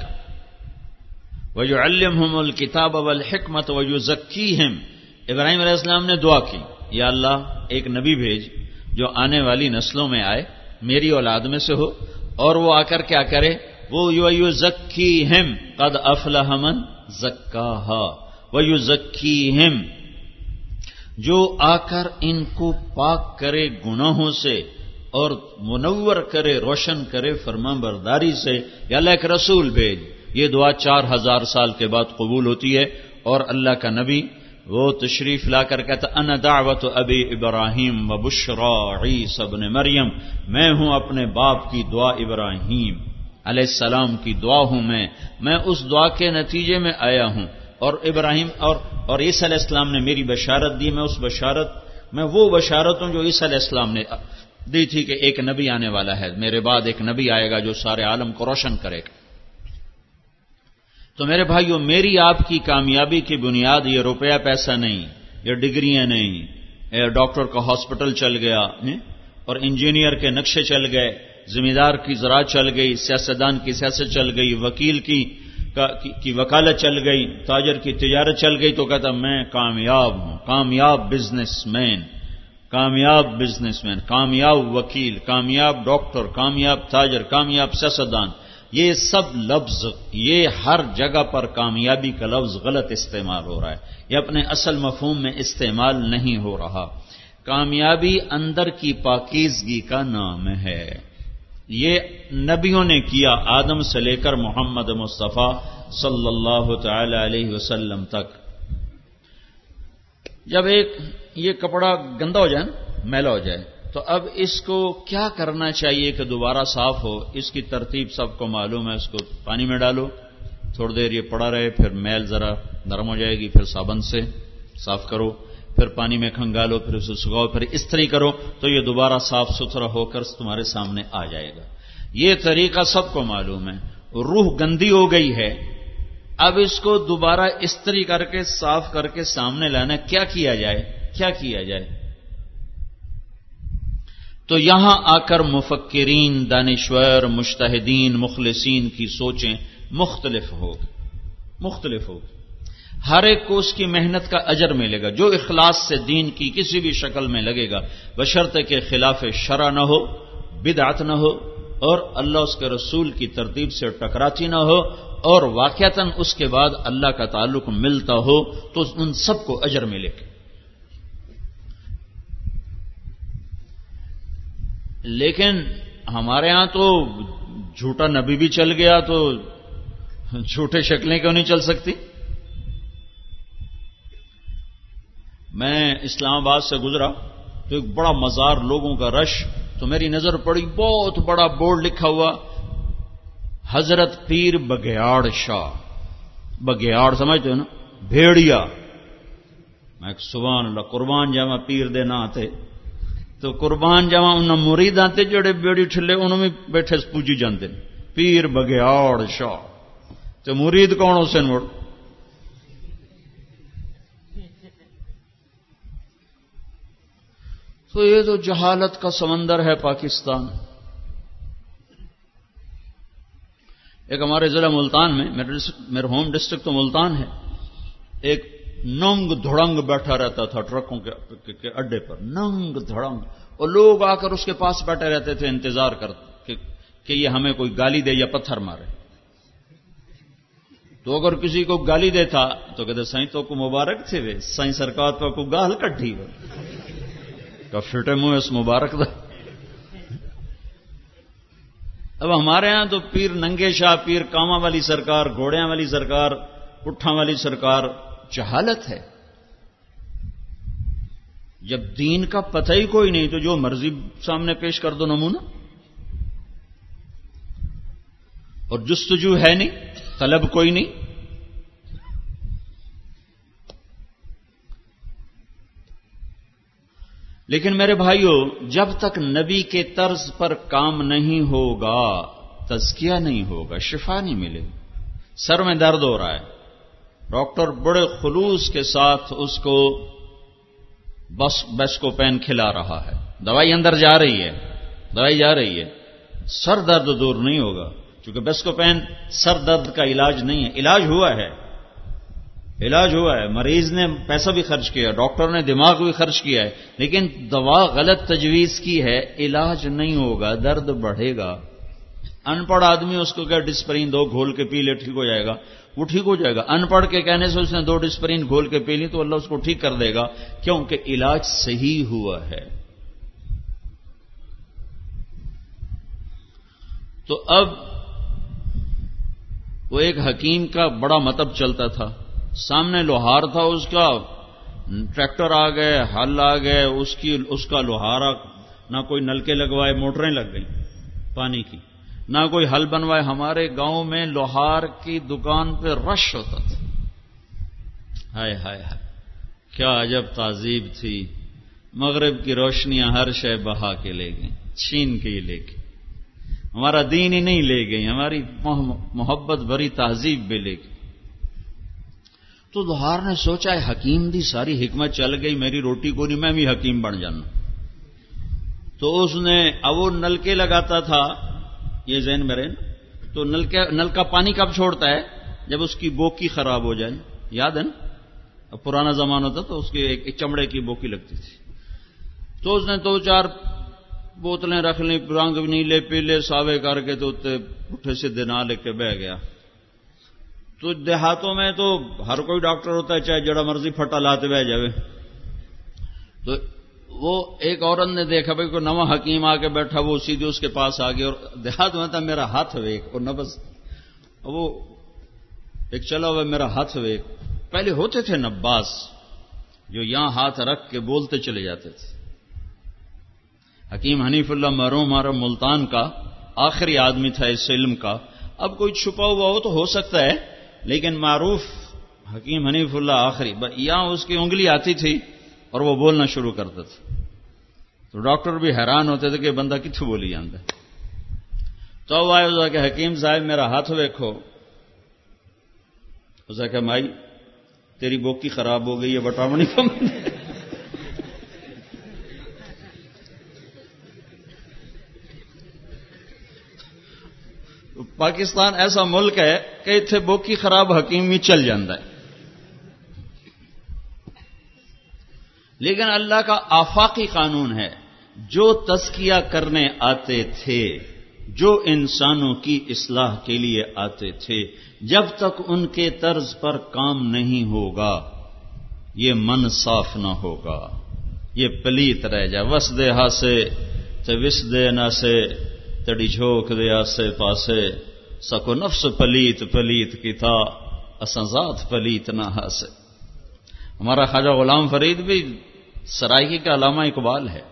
ویعلمہم الکتاب والحکمت ویزکیہم. ابراہیم علیہ السلام نے دعا کی، یا اللہ ایک نبی بھیج جو آنے والی نسلوں میں آئے، میری اولاد میں سے ہو، اور وہ آ کر کیا کرے؟ وہ ویزکیہم قد افلح من زکاہا ویزکیہم، جو آ کر ان کو پاک کرے گناہوں سے اور منور کرے، روشن کرے فرمان برداری سے. یا اللہ ایک رسول بھیج. یہ دعا 4000 سال کے بعد قبول ہوتی ہے اور اللہ کا نبی وہ تشریف لا کر کہتا انا دعوت ابی ابراہیم و بشرا عیسی ابن مریم، میں ہوں اپنے باپ کی دعا ابراہیم علیہ السلام کی دعا ہوں. میں اس دعا کے نتیجے میں آیا ہوں اور ابراہیم اور عیسی علیہ السلام نے میری بشارت دی. میں وہ بشارت ہوں جو عیسی علیہ السلام نے دی تھی کہ ایک نبی آنے والا ہے، میرے بعد ایک نبی آئے گا جو سارے عالم کو روشن کرے گا. تو میرے بھائیو، میری آپ کی کامیابی کی بنیاد یہ روپیہ پیسہ نہیں، یہ ڈگریاں نہیں، ڈاکٹر کا ہاسپٹل چل گیا اور انجینئر کے نقشے چل گئے، زمیندار کی زراعت چل گئی، سیاستدان کی سیاست چل گئی، وکیل کی وکالت چل گئی، تاجر کی تجارت چل گئی تو کہتا میں کامیاب ہوں، کامیاب بزنس مین، کامیاب وکیل، کامیاب ڈاکٹر، کامیاب تاجر، کامیاب سیاستدان. یہ سب لفظ، یہ ہر جگہ پر کامیابی کا لفظ غلط استعمال ہو رہا ہے، یہ اپنے اصل مفہوم میں استعمال نہیں ہو رہا. کامیابی اندر کی پاکیزگی کا نام ہے. یہ نبیوں نے کیا، آدم سے لے کر محمد مصطفیٰ صلی اللہ تعالی علیہ وسلم تک. جب یہ کپڑا گندا ہو جائے، میلا ہو جائے، تو اب اس کو کیا کرنا چاہیے کہ دوبارہ صاف ہو؟ اس کی ترتیب سب کو معلوم ہے. اس کو پانی میں ڈالو، تھوڑی دیر یہ پڑا رہے، پھر میل ذرا نرم ہو جائے گی، پھر صابن سے صاف کرو، پھر پانی میں کھنگالو، پھر اسے سکھاؤ، پھر استری کرو تو یہ دوبارہ صاف ستھرا ہو کر تمہارے سامنے آ جائے گا. یہ طریقہ سب کو معلوم ہے. روح گندی ہو گئی ہے، اب اس کو دوبارہ استری کر کے صاف کر کے سامنے لانا. کیا کیا جائے؟ تو یہاں آ کر مفکرین، دانشور، مجتہدین، مخلصین کی سوچیں مختلف ہوگی. ہر ایک کو اس کی محنت کا اجر ملے گا جو اخلاص سے دین کی کسی بھی شکل میں لگے گا، بشرطے کہ خلاف شرع نہ ہو، بدعت نہ ہو، اور اللہ اس کے رسول کی ترتیب سے ٹکراتی نہ ہو، اور واقعتاً اس کے بعد اللہ کا تعلق ملتا ہو، تو ان سب کو اجر ملے گا. لیکن ہمارے ہاں تو جھوٹا نبی بھی چل گیا تو جھوٹے شکلیں کیوں نہیں چل سکتی؟ میں اسلام آباد سے گزرا تو ایک بڑا مزار، لوگوں کا رش، تو میری نظر پڑی بہت بڑا بورڈ لکھا ہوا حضرت پیر بگیاڑ شاہ. بگیاڑ سمجھتے ہو نا، بھیڑیا. میں سبحان اللہ قربان جاواں پیر دے نا تے تو قربان جاواں انہاں مریداں تے جڑے بیڑی ٹھلے انہوں بھی بیٹھے پوجی جاندے پیر بگیاڑ شاہ تے مرید کون حسین مڑ. تو یہ تو جہالت کا سمندر ہے پاکستان. ایک ہمارے ضلع ملتان میں، میرا ہوم ڈسٹرکٹ تو ملتان ہے، ایک ننگ دھڑنگ بیٹھا رہتا تھا ٹرکوں کے اڈے پر، ننگ دھڑنگ، اور لوگ آ کر اس کے پاس بیٹھے رہتے تھے انتظار کرتے کہ یہ ہمیں کوئی گالی دے یا پتھر مارے. تو اگر کسی کو گالی دیتا تو کہتے سائیں تو کو مبارک تھے وے، سائیں سرکار تو کو گال کٹھی ہو کا فٹے منہ اس مبارک دا. اب ہمارے ہاں تو پیر ننگے شاہ، پیر کاما والی سرکار، گھوڑیاں والی سرکار، اٹھاں والی سرکار. جہالت ہے. جب دین کا پتہ ہی کوئی نہیں تو جو مرضی سامنے پیش کر دو نمونہ. اور جستجو ہے نہیں، طلب کوئی نہیں. لیکن میرے بھائیوں، جب تک نبی کے طرز پر کام نہیں ہوگا تزکیہ نہیں ہوگا، شفا نہیں ملے گی. سر میں درد ہو رہا ہے، ڈاکٹر بڑے خلوص کے ساتھ اس کو بیسکوپین کھلا رہا ہے، دوائی اندر جا رہی ہے، دوائی جا رہی ہے، سر درد دور نہیں ہوگا. چونکہ بیسکوپین سر درد کا علاج نہیں ہے. علاج ہوا ہے، علاج ہوا ہے، مریض نے پیسہ بھی خرچ کیا، ڈاکٹر نے دماغ بھی خرچ کیا ہے، لیکن دوا غلط تجویز کی ہے، علاج نہیں ہوگا، درد بڑھے گا. ان پڑھ آدمی اس کو کہ ڈسپرین دو گھول کے پی لے ٹھیک ہو جائے گا، وہ ٹھیک ہو جائے گا. ان پڑھ کے کہنے سے اس نے 2 ڈسپرین گھول کے پی لی تو اللہ اس کو ٹھیک کر دے گا، کیونکہ علاج صحیح ہوا ہے. تو اب وہ ایک حکیم کا بڑا مطلب چلتا تھا، سامنے لوہار تھا اس کا، ٹریکٹر آ گئے، ہل آ گئے، اس کا لوہارا نہ کوئی نلکے لگوائے، موٹریں لگ گئیں پانی کی، نہ کوئی ہل بنوائے. ہمارے گاؤں میں لوہار کی دکان پہ رش ہوتا تھا. ہائے ہائے ہائے، کیا عجب تہذیب تھی. مغرب کی روشنیاں ہر شے بہا کے لے گئیں، چھین کے ہی لے گئیں. ہمارا دین ہی نہیں لے گئی، ہماری محبت بھری تہذیب بھی لے گئی. تو لوہار نے سوچا ہے حکیم دی ساری حکمت چل گئی، میری روٹی کو نہیں، میں بھی حکیم بن جانا. تو اس نے اب وہ نلکے لگاتا تھا، یہ ذہن میں رہے نا. تو نلکا پانی کب چھوڑتا ہے؟ جب اس کی بوکی خراب ہو جائے. یاد ہے نا، اب پرانا زمانہ تھا تو اس کی ایک چمڑے کی بوکی لگتی تھی. تو اس نے 2-4 بوتلیں رکھ لیں، رنگ نیلے پیلے ساوے کر کے، تو پٹھے سیدھے نہ لے کے بہ گیا. تو دیہاتوں میں تو ہر کوئی ڈاکٹر ہوتا ہے، چاہے جڑا مرضی پھٹا لاتے بہ جاوے. تو وہ ایک عورت نے دیکھا بھائی کوئی نواں حکیم آ کے بیٹھا، وہ سیدھے اس کے پاس آ گیا. اور دیہات میں تھا میرا ہاتھ ویک، اور نہ بس وہ ایک چلا ہوا میرا ہاتھ ویک. پہلے ہوتے تھے نباس جو یہاں ہاتھ رکھ کے بولتے چلے جاتے تھے. حکیم حنیف اللہ مرحوم ہمارا ملتان کا آخری آدمی تھا اس علم کا. اب کوئی چھپا ہوا ہو تو ہو سکتا ہے، لیکن معروف حکیم حنیف اللہ آخری. یہاں اس کی انگلی آتی تھی اور وہ بولنا شروع کرتا تھا. تو ڈاکٹر بھی حیران ہوتے تھے کہ بندہ کتھوں بولی جانتا ہے. تو اب آئے کہ حکیم صاحب میرا ہاتھ ویکھو. اس نے کہا مائی تیری بوکی خراب ہو گئی ہے، بٹامنی کم. پاکستان ایسا ملک ہے کہ اتنے بوکی خراب حکیم بھی چل جاتا ہے. لیکن اللہ کا آفاقی قانون ہے، جو تزکیہ کرنے آتے تھے، جو انسانوں کی اصلاح کے لیے آتے تھے، جب تک ان کے طرز پر کام نہیں ہوگا یہ من صاف نہ ہوگا، یہ پلیت رہ جائے. وس دے ہاسے تے وس دے نہ سے تڑی جھوک دے آسے پاسے، سکو نفس پلیت پلیت کی تھا اساں ذات پلیت نہ ہاسے. ہمارا خواجہ غلام فرید بھی سرائیکی کا علامہ اقبال ہے.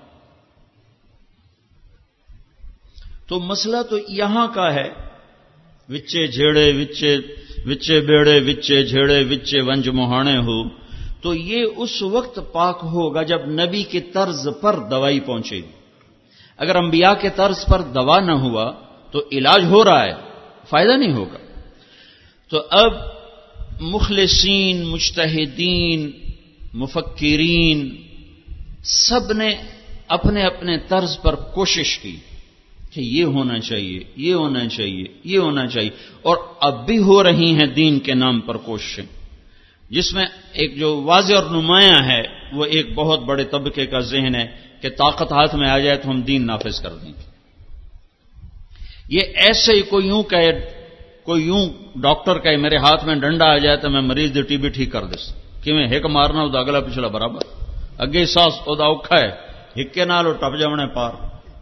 تو مسئلہ تو یہاں کا ہے، وچے جھیڑے وچے وچے بیڑے وچے جھیڑے وچے ونج مہانے ہو، تو یہ اس وقت پاک ہوگا جب نبی کے طرز پر دوائی پہنچے گی۔ اگر انبیاء کے طرز پر دوا نہ ہوا تو علاج ہو رہا ہے، فائدہ نہیں ہوگا۔ تو اب مخلصین، مجتہدین، مفکرین سب نے اپنے اپنے طرز پر کوشش کی کہ یہ ہونا چاہیے، یہ ہونا چاہیے، یہ ہونا چاہیے، اور اب بھی ہو رہی ہیں دین کے نام پر کوششیں، جس میں ایک جو واضح اور نمایاں ہے وہ ایک بہت بڑے طبقے کا ذہن ہے کہ طاقت ہاتھ میں آ جائے تو ہم دین نافذ کر دیں گے۔ یہ ایسے ہی کوئی یوں ڈاکٹر کہے میرے ہاتھ میں ڈنڈا آ جائے تو میں مریض دی ٹی بی ٹھیک کر دس کہ میں ہک مارنا وہ اگلا پچھلا برابر، اگے ساس وہ اوکھا ہے ہکے نال وہ ٹپ جاونے پار۔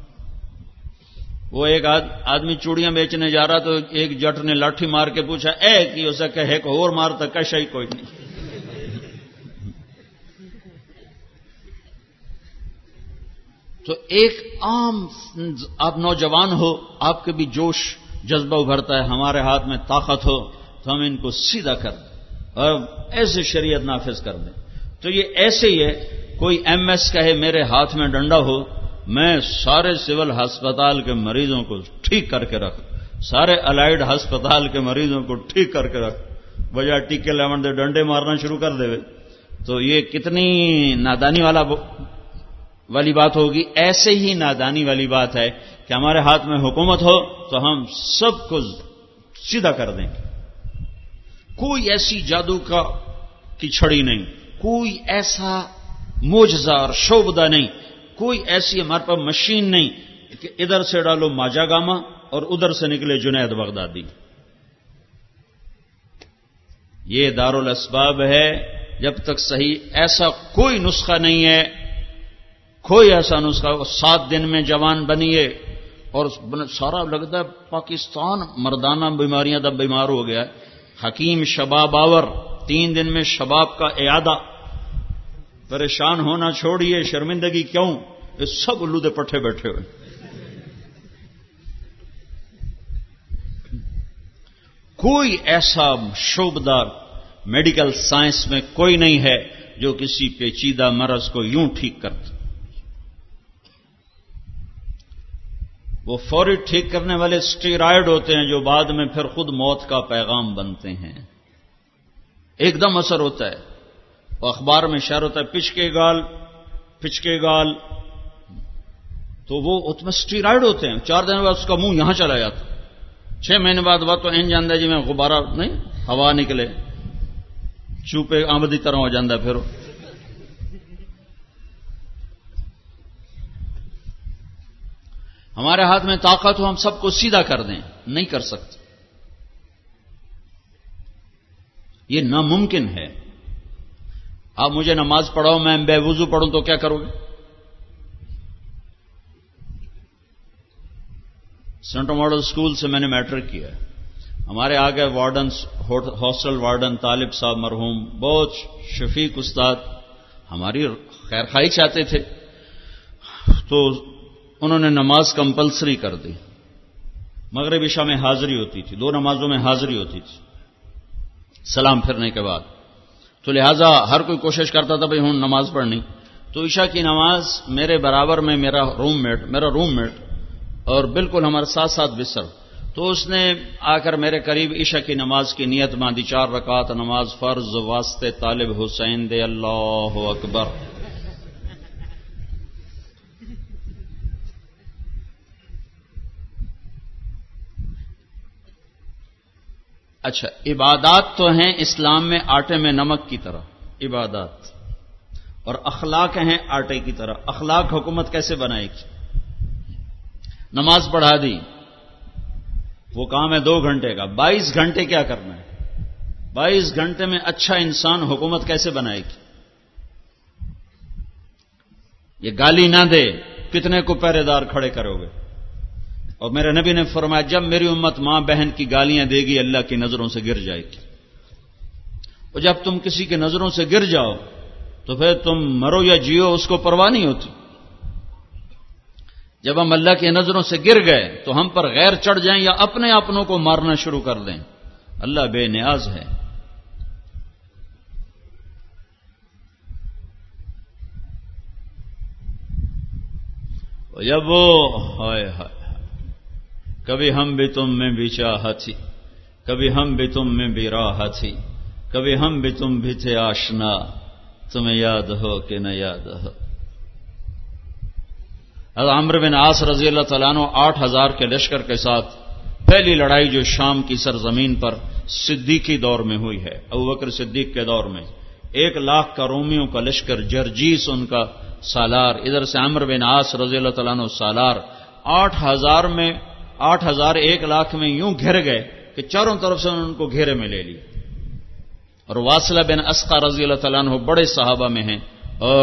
وہ ایک آدمی چوڑیاں بیچنے جا رہا تو ایک جٹ نے لاٹھی مار کے پوچھا اے کی اسے کہ ہک اور مار تو کشا ہی کوئی نہیں۔ تو ایک عام آپ نوجوان ہو، آپ کے بھی جوش جذبہ ابھرتا ہے، ہمارے ہاتھ میں طاقت ہو تو ہم ان کو سیدھا کر دیں اور ایسے شریعت نافذ کر دیں۔ تو یہ ایسے ہی ہے، کوئی ایم ایس کہے میرے ہاتھ میں ڈنڈا ہو، میں سارے سول ہسپتال کے مریضوں کو ٹھیک کر کے رکھ، سارے الائیڈ ہسپتال کے مریضوں کو ٹھیک کر کے رکھ، بجائے ٹیکے لیون دے ڈنڈے مارنا شروع کر دے۔ تو یہ کتنی نادانی والی بات ہوگی۔ ایسے ہی نادانی والی بات ہے کہ ہمارے ہاتھ میں حکومت ہو تو ہم سب کو سیدھا کر دیں گے، کوئی ایسی جادو کی چھڑی نہیں، کوئی ایسا معجزہ اور شعبدہ نہیں، کوئی ایسی ہمارے پاس مشین نہیں کہ ادھر سے ڈالو ماجا گاما اور ادھر سے نکلے جنید بغدادی۔ یہ دارالاسباب ہے، جب تک صحیح ایسا کوئی نسخہ نہیں ہے، کوئی ایسا نسخہ 7 دن میں جوان بنیے اور سارا لگتا ہے پاکستان مردانہ بیماریاں دا بیمار ہو گیا ہے۔ حکیم شباب آور 3 دن میں شباب کا اعادہ، پریشان ہونا چھوڑیے، شرمندگی کیوں، یہ سب الو دے پٹھے بیٹھے ہوئے۔ کوئی ایسا شعبدار میڈیکل سائنس میں کوئی نہیں ہے جو کسی پیچیدہ مرض کو یوں ٹھیک کرتا۔ وہ فوری ٹھیک کرنے والے اسٹیرائڈ ہوتے ہیں جو بعد میں پھر خود موت کا پیغام بنتے ہیں، ایک دم اثر ہوتا ہے۔ اخبار میں شعر ہوتا ہے پچکے گال، تو وہ اس میں اسٹیرائڈ ہوتے ہیں، 4 دن بعد اس کا منہ یہاں چلا جاتا، 6 مہینے بعد وہ تو ان جاندہ جی میں غبارہ نہیں ہوا نکلے، چوپے آمدی طرح ہو جاندہ پھر۔ ہمارے ہاتھ میں طاقت ہو ہم سب کو سیدھا کر دیں، نہیں کر سکتے، یہ ناممکن ہے۔ آپ مجھے نماز پڑھاؤ، میں بے وضو پڑھوں تو کیا کرو گے؟ سینٹر ماڈل اسکول سے میں نے میٹرک کیا ہے، ہمارے آگے وارڈنس، ہاسٹل وارڈن طالب صاحب مرحوم، بہت شفیق استاد، ہماری خیر خواہی چاہتے تھے، تو انہوں نے نماز کمپلسری کر دی، مغرب عشاء میں حاضری ہوتی تھی، 2 نمازوں میں حاضری ہوتی تھی سلام پھرنے کے بعد، تو لہذا ہر کوئی کوشش کرتا تھا بھئی ہوں نماز پڑھنی۔ تو عشاء کی نماز میرے برابر میں میرا روم میٹ اور بالکل ہمارے ساتھ ساتھ بستر، تو اس نے آ کر میرے قریب عشاء کی نماز کی نیت باندھی، 4 رکعت نماز فرض واسطے طالب حسین دے، اللہ اکبر۔ اچھا، عبادات تو ہیں اسلام میں آٹے میں نمک کی طرح عبادات، اور اخلاق ہیں آٹے کی طرح۔ اخلاق حکومت کیسے بنائے گی؟ نماز پڑھا دی، وہ کام ہے 2 گھنٹے کا، 22 گھنٹے کیا کرنا ہے؟ 22 گھنٹے میں اچھا انسان حکومت کیسے بنائے گی؟ یہ گالی نہ دے، کتنے کو پہرے دار کھڑے کرو گے؟ اور میرے نبی نے فرمایا جب میری امت ماں بہن کی گالیاں دے گی اللہ کی نظروں سے گر جائے گی، اور جب تم کسی کی نظروں سے گر جاؤ تو پھر تم مرو یا جیو اس کو پرواہ نہیں ہوتی۔ جب ہم اللہ کی نظروں سے گر گئے تو ہم پر غیر چڑھ جائیں یا اپنے اپنوں کو مارنا شروع کر دیں، اللہ بے نیاز ہے. جب وہ ہائے ہائے کبھی ہم بھی تم میں بھی چاہت تھی، کبھی ہم بھی تم میں بھی راہ تھی، کبھی ہم بھی تم بھی تھے آشنا، تمہیں یاد ہو کہ نہ یاد ہو. حضرت عمرو بن عاص رضی اللہ تعالیٰ عنہ 8,000 کے لشکر کے ساتھ پہلی لڑائی جو شام کی سرزمین پر صدیقی دور میں ہوئی ہے، ابوبکر صدیق کے دور میں، 1,00,000 کا رومیوں کا لشکر، جرجیس ان کا سالار، ادھر سے عمرو بن عاص رضی اللہ تعالیٰ عنہ سالار، 8,000 میں 8,000 1,00,000 میں یوں گھر گئے کہ چاروں طرف سے ان کو گھیرے میں لے لیا. اور واصلہ بن اسقا رضی اللہ تعالیٰ عنہ بڑے صحابہ میں ہیں اور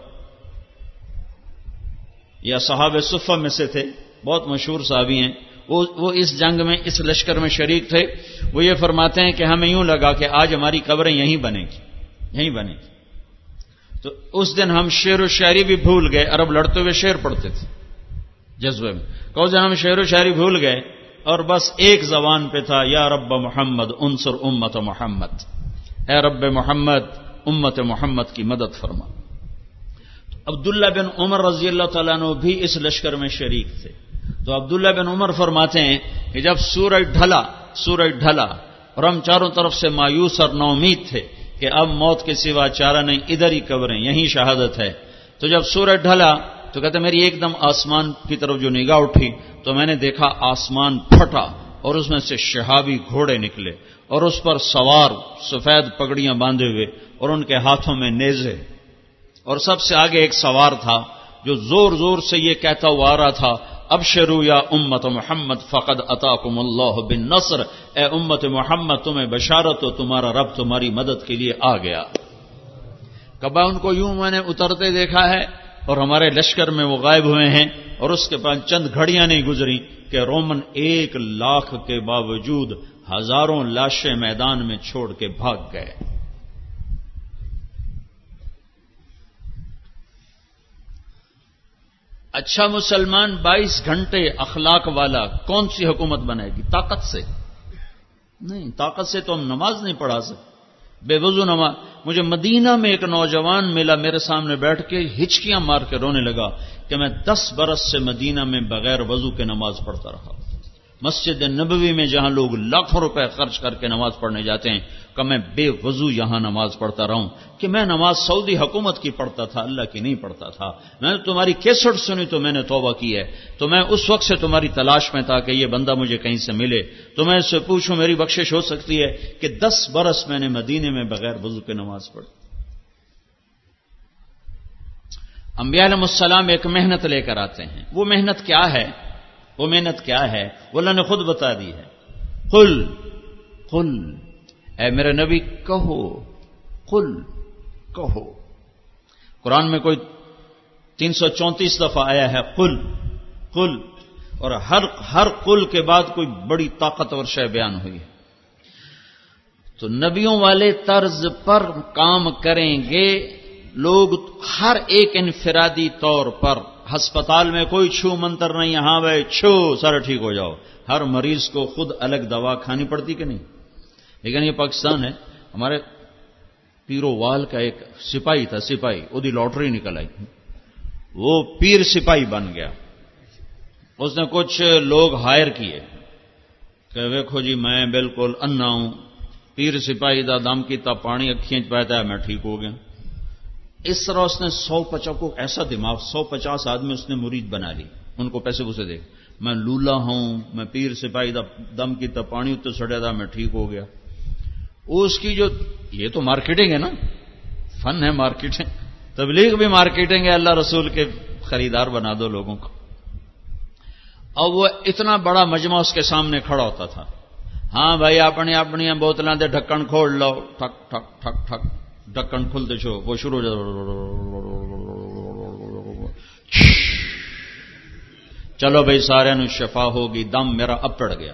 یا صحابہ صفہ میں سے تھے، بہت مشہور صحابی ہیں. وہ اس جنگ میں، اس لشکر میں شریک تھے. وہ یہ فرماتے ہیں کہ ہمیں یوں لگا کہ آج ہماری قبریں یہیں بنے گی، یہیں بنے گی. تو اس دن ہم شعر و شاعری بھی بھول گئے. عرب لڑتے ہوئے شعر پڑھتے تھے جذبے میں. کہ اس دن ہم شعر و شاعری بھول گئے اور بس ایک زبان پہ تھا، یا رب محمد انصر امت محمد، اے رب محمد امت محمد کی مدد فرما. عبداللہ بن عمر رضی اللہ تعالیٰ عنہ بھی اس لشکر میں شریک تھے. تو عبداللہ بن عمر فرماتے ہیں کہ جب سورج ڈھلا اور ہم چاروں طرف سے مایوس اور نا امید تھے کہ اب موت کے سوا چارہ نہیں، ادھر ہی قبریں، یہیں شہادت ہے. تو جب سورج ڈھلا تو کہتے میری ایک دم آسمان کی طرف جو نگاہ اٹھی تو میں نے دیکھا آسمان پھٹا اور اس میں سے شہابی گھوڑے نکلے اور اس پر سوار سفید پگڑیاں باندھے ہوئے اور ان کے ہاتھوں میں نیزے. اور سب سے آگے ایک سوار تھا جو زور زور سے یہ کہتا ہوا آ رہا تھا، ابشروا یا امت محمد فقد اتاکم اللہ بالنصر، اے امت محمد تمہیں بشارت ہو، تمہارا رب تمہاری مدد کے لیے آ گیا. کبا ان کو یوں میں نے اترتے دیکھا ہے اور ہمارے لشکر میں وہ غائب ہوئے ہیں اور اس کے بعد چند گھڑیاں نہیں گزری کہ رومن 1,00,000 کے باوجود ہزاروں لاشیں میدان میں چھوڑ کے بھاگ گئے. اچھا مسلمان 22 گھنٹے اخلاق والا کون سی حکومت بنائے گی؟ طاقت سے نہیں، طاقت سے تو ہم نماز نہیں پڑھا سکتے. بے وضو نماز. مجھے مدینہ میں ایک نوجوان ملا، میرے سامنے بیٹھ کے ہچکیاں مار کے رونے لگا کہ میں 10 برس سے مدینہ میں بغیر وضو کے نماز پڑھتا رہا. مسجد نبوی میں جہاں لوگ لاکھوں روپے خرچ کر کے نماز پڑھنے جاتے ہیں کہ میں بے وضو یہاں نماز پڑھتا رہوں. کہ میں نماز سعودی حکومت کی پڑھتا تھا، اللہ کی نہیں پڑھتا تھا. میں نے تمہاری کیسٹ سنی تو میں نے توبہ کی ہے. تو میں اس وقت سے تمہاری تلاش میں تھا کہ یہ بندہ مجھے کہیں سے ملے تو میں اس سے پوچھوں میری بخشش ہو سکتی ہے کہ 10 برس میں نے مدینے میں بغیر وضو کے نماز پڑھی. انبیاء علیہ السلام ایک محنت لے کر آتے ہیں. وہ محنت کیا ہے؟ وہ محنت کیا ہے؟ وہ اللہ نے خود بتا دی ہے. قل اے میرے نبی کہو، قل کہو. قرآن میں کوئی 334 دفعہ آیا ہے قل. اور ہر قل کے بعد کوئی بڑی طاقتور شے بیان ہوئی ہے. تو نبیوں والے طرز پر کام کریں گے لوگ. ہر ایک انفرادی طور پر ہسپتال میں کوئی چھو منتر نہیں، ہاں بھائی چھو سارا ٹھیک ہو جاؤ. ہر مریض کو خود الگ دوا کھانی پڑتی کہ نہیں؟ لیکن یہ پاکستان ہے. ہمارے پیرو وال کا ایک سپاہی تھا، سپاہی وہ لاٹری نکل آئی، وہ پیر سپاہی بن گیا. اس نے کچھ لوگ ہائر کیے کہ دیکھو جی میں بالکل انا ہوں، پیر سپاہی دا دم کیتا پانی اکھیں پاتا ہے، میں ٹھیک ہو گیا. اس طرح اس نے 150 کو ایسا دماغ 150 آدمی اس نے مرید بنا لی. ان کو پیسے پوسے دے میں لولا ہوں، میں پیر سپاہی دا دم کیتا پانی اتنے سڑیا تھا، میں ٹھیک ہو گیا. اس کی جو یہ تو مارکیٹنگ ہے نا، فن ہے مارکیٹنگ. تبلیغ بھی مارکیٹنگ ہے. اللہ رسول کے خریدار بنا دو لوگوں کو. اور وہ اتنا بڑا مجمع اس کے سامنے کھڑا ہوتا تھا. ہاں بھائی اپنی بوتلیں دے ڈھکن کھول لو، ٹھک ٹھک ٹھک ٹھک ڈھکن کھلتے چھو، وہ شروع ہو جاتا. چلو بھائی سارے نو شفا ہوگی. دم میرا اب پڑ گیا.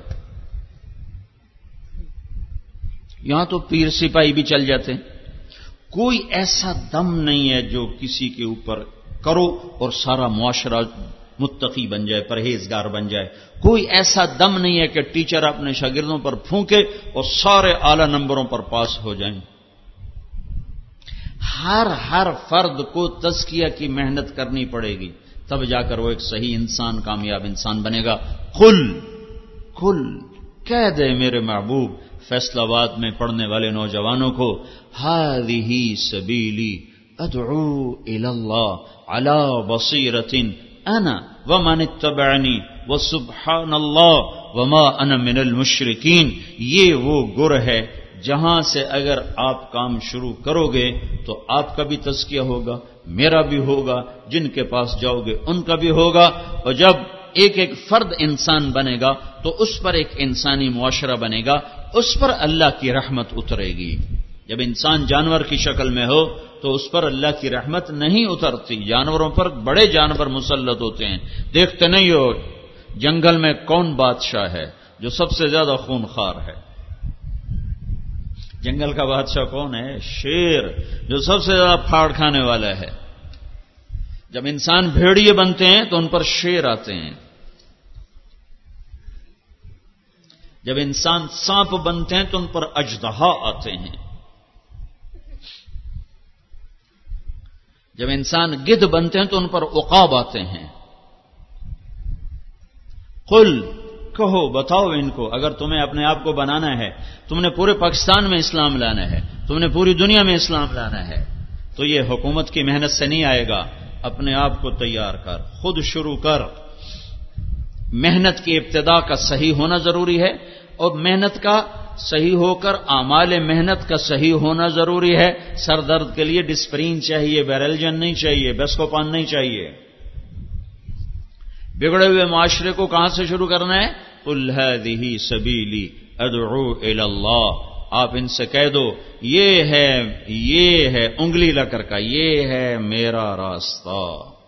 یہاں تو پیر سپاہی بھی چل جاتے. کوئی ایسا دم نہیں ہے جو کسی کے اوپر کرو اور سارا معاشرہ متقی بن جائے، پرہیزگار بن جائے۔ کوئی ایسا دم نہیں ہے کہ ٹیچر اپنے شاگردوں پر پھونکے اور سارے اعلی نمبروں پر پاس ہو جائیں۔ ہر فرد کو تزکیہ کی محنت کرنی پڑے گی، تب جا کر وہ ایک صحیح انسان، کامیاب انسان بنے گا۔ قل کہہ دے میرے محبوب فیصل آباد میں پڑھنے والے نوجوانوں کو، ہذہ سبیلی ادعو الی اللہ علی بصیرۃ انا ومن اتبعنی وسبحان اللہ وما انا من المشرکین۔ یہ وہ گر ہے جہاں سے اگر آپ کام شروع کرو گے تو آپ کا بھی تزکیہ ہوگا، میرا بھی ہوگا، جن کے پاس جاؤ گے ان کا بھی ہوگا، اور جب ایک ایک فرد انسان بنے گا تو اس پر ایک انسانی معاشرہ بنے گا، اس پر اللہ کی رحمت اترے گی۔ جب انسان جانور کی شکل میں ہو تو اس پر اللہ کی رحمت نہیں اترتی۔ جانوروں پر بڑے جانور مسلط ہوتے ہیں، دیکھتے نہیں ہو جنگل میں کون بادشاہ ہے جو سب سے زیادہ خونخوار ہے؟ جنگل کا بادشاہ کون ہے؟ شیر، جو سب سے زیادہ پھاڑ کھانے والا ہے۔ جب انسان بھیڑیے بنتے ہیں تو ان پر شیر آتے ہیں، جب انسان سانپ بنتے ہیں تو ان پر اژدہا آتے ہیں، جب انسان گدھ بنتے ہیں تو ان پر عقاب آتے ہیں۔ قل کہو، بتاؤ ان کو، اگر تمہیں اپنے آپ کو بنانا ہے، تم نے پورے پاکستان میں اسلام لانا ہے، تم نے پوری دنیا میں اسلام لانا ہے، تو یہ حکومت کی محنت سے نہیں آئے گا۔ اپنے آپ کو تیار کر، خود شروع کر۔ محنت کی ابتدا کا صحیح ہونا ضروری ہے، اور محنت کا صحیح ہو کر اعمال محنت کا صحیح ہونا ضروری ہے۔ سر درد کے لیے ڈسپرین چاہیے، بیرلجن نہیں چاہیے، بیسکوپان نہیں چاہیے۔ بگڑے ہوئے معاشرے کو کہاں سے شروع کرنا ہے؟ قل ہذہ سبیلی ادعو الی اللہ۔ آپ ان سے کہہ دو یہ ہے انگلی لا کر کا، یہ ہے میرا راستہ۔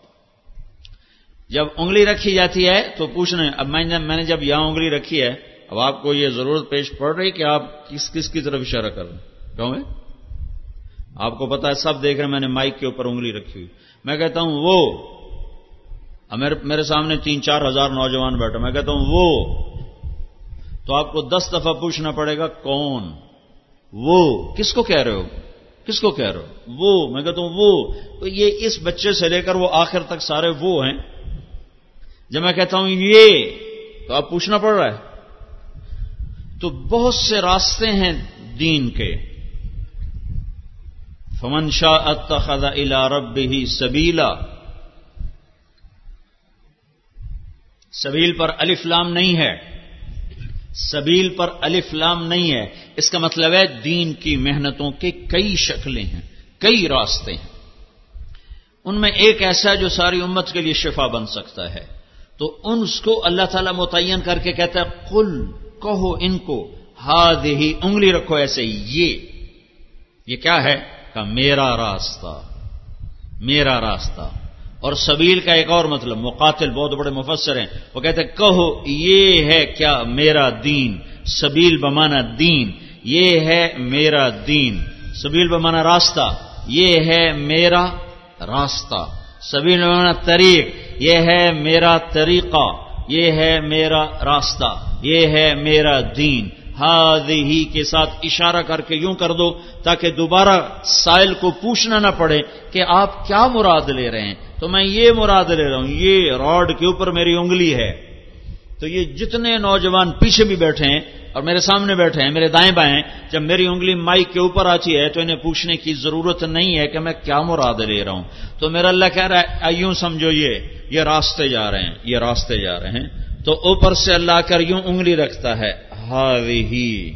جب انگلی رکھی جاتی ہے تو پوچھنا، اب میں نے جب یہاں انگلی رکھی ہے، اب آپ کو یہ ضرورت پیش پڑ رہی کہ آپ کس کی طرف اشارہ کر رہے ہیں؟ کیوں ہے؟ آپ کو پتا ہے، سب دیکھ رہے ہیں، میں نے مائک کے اوپر انگلی رکھی ہوئی، میں کہتا ہوں وہ، میرے سامنے 3-4 ہزار نوجوان بیٹھے، میں کہتا ہوں وہ، تو آپ کو 10 دفعہ پوچھنا پڑے گا کون وہ، کس کو کہہ رہے ہو، کس کو کہہ رہے ہو؟ وہ، میں کہتا ہوں وہ، تو یہ اس بچے سے لے کر وہ آخر تک سارے وہ ہیں۔ جب میں کہتا ہوں یہ، تو آپ پوچھنا پڑ رہا ہے۔ تو بہت سے راستے ہیں دین کے۔ فمن شاء اتخذ الی ربہ سبیلا، سبیل پر الف لام نہیں ہے، سبیل پر الف لام نہیں ہے، اس کا مطلب ہے دین کی محنتوں کے کئی شکلیں ہیں، کئی راستے ہیں، ان میں ایک ایسا ہے جو ساری امت کے لیے شفا بن سکتا ہے، تو ان کو اللہ تعالیٰ متعین کر کے کہتا ہے قل، کہو ان کو، ہذہ، انگلی رکھو ایسے، یہ کیا ہے؟ کہ میرا راستہ، میرا راستہ۔ اور سبیل کا ایک اور مطلب، مقاتل بہت بڑے مفسر ہیں، وہ کہتے ہیں کہو یہ ہے کیا؟ میرا دین۔ سبیل بمانا دین، یہ ہے میرا دین۔ سبیل بمانا راستہ، یہ ہے میرا راستہ۔ سبیل بمانا طریق، یہ ہے میرا طریقہ، یہ ہے میرا راستہ، یہ ہے میرا دین۔ ہذہ کے ساتھ اشارہ کر کے یوں کر دو تاکہ دوبارہ سائل کو پوچھنا نہ پڑے کہ آپ کیا مراد لے رہے ہیں، تو میں یہ مراد لے رہا ہوں، یہ راڈ کے اوپر میری انگلی ہے۔ تو یہ جتنے نوجوان پیچھے بھی بیٹھے ہیں اور میرے سامنے بیٹھے ہیں، میرے دائیں بائیں، جب میری انگلی مائک کے اوپر آتی ہے تو انہیں پوچھنے کی ضرورت نہیں ہے کہ میں کیا مراد لے رہا ہوں۔ تو میرا اللہ کہہ رہا ہے یوں سمجھو، یہ راستے جا رہے ہیں، یہ راستے جا رہے ہیں۔ تو اوپر سے اللہ کر یوں انگلی رکھتا ہے، ہذہ،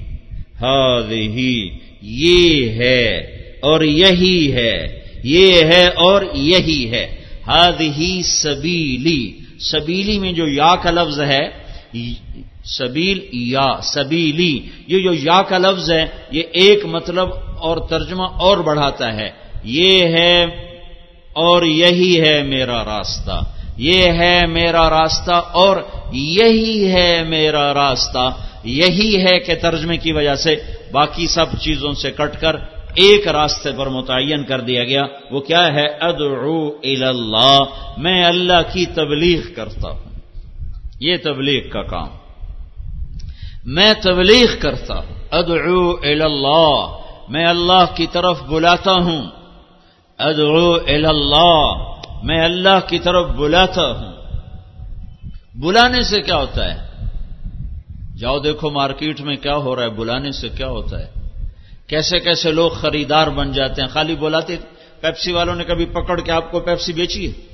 یہ ہے اور یہی ہے، یہ ہے اور یہی ہے۔ ہذہ سبیلی، سبیلی میں جو یا کا لفظ ہے، سبیل یا سبیلی، یہ جو یا کا لفظ ہے یہ ایک مطلب اور ترجمہ اور بڑھاتا ہے، یہ ہے اور یہی ہے میرا راستہ، یہ ہے میرا راستہ اور یہی ہے میرا راستہ۔ یہی ہے کہ ترجمے کی وجہ سے باقی سب چیزوں سے کٹ کر ایک راستے پر متعین کر دیا گیا، وہ کیا ہے؟ ادعو الی اللہ، میں اللہ کی تبلیغ کرتا ہوں۔ یہ تبلیغ کا کام، میں تبلیغ کرتا ہوں۔ ادعو الی اللہ، میں اللہ کی طرف بلاتا ہوں۔ ادعو الی اللہ، میں اللہ کی طرف بلاتا ہوں۔ بلانے سے کیا ہوتا ہے؟ جاؤ دیکھو مارکیٹ میں کیا ہو رہا ہے، بلانے سے کیا ہوتا ہے؟ کیسے کیسے لوگ خریدار بن جاتے ہیں، خالی بلاتے۔ پیپسی والوں نے کبھی پکڑ کے آپ کو پیپسی بیچی ہے؟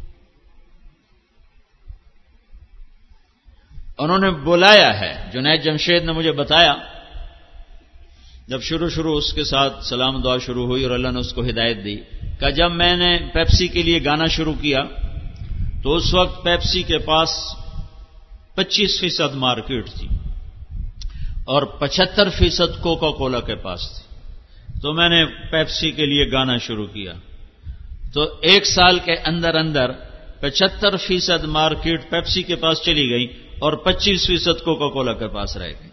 انہوں نے بلایا ہے۔ جنید جمشید نے مجھے بتایا، جب شروع اس کے ساتھ سلام دعا شروع ہوئی اور اللہ نے اس کو ہدایت دی، کہ جب میں نے پیپسی کے لیے گانا شروع کیا تو اس وقت پیپسی کے پاس 25% مارکیٹ تھی اور 75% کوکا کولا کے پاس تھی۔ تو میں نے پیپسی کے لیے گانا شروع کیا تو 1 سال کے اندر 75% مارکیٹ پیپسی کے پاس چلی گئی اور 25% کوکا کولا کے پاس رہ گئی۔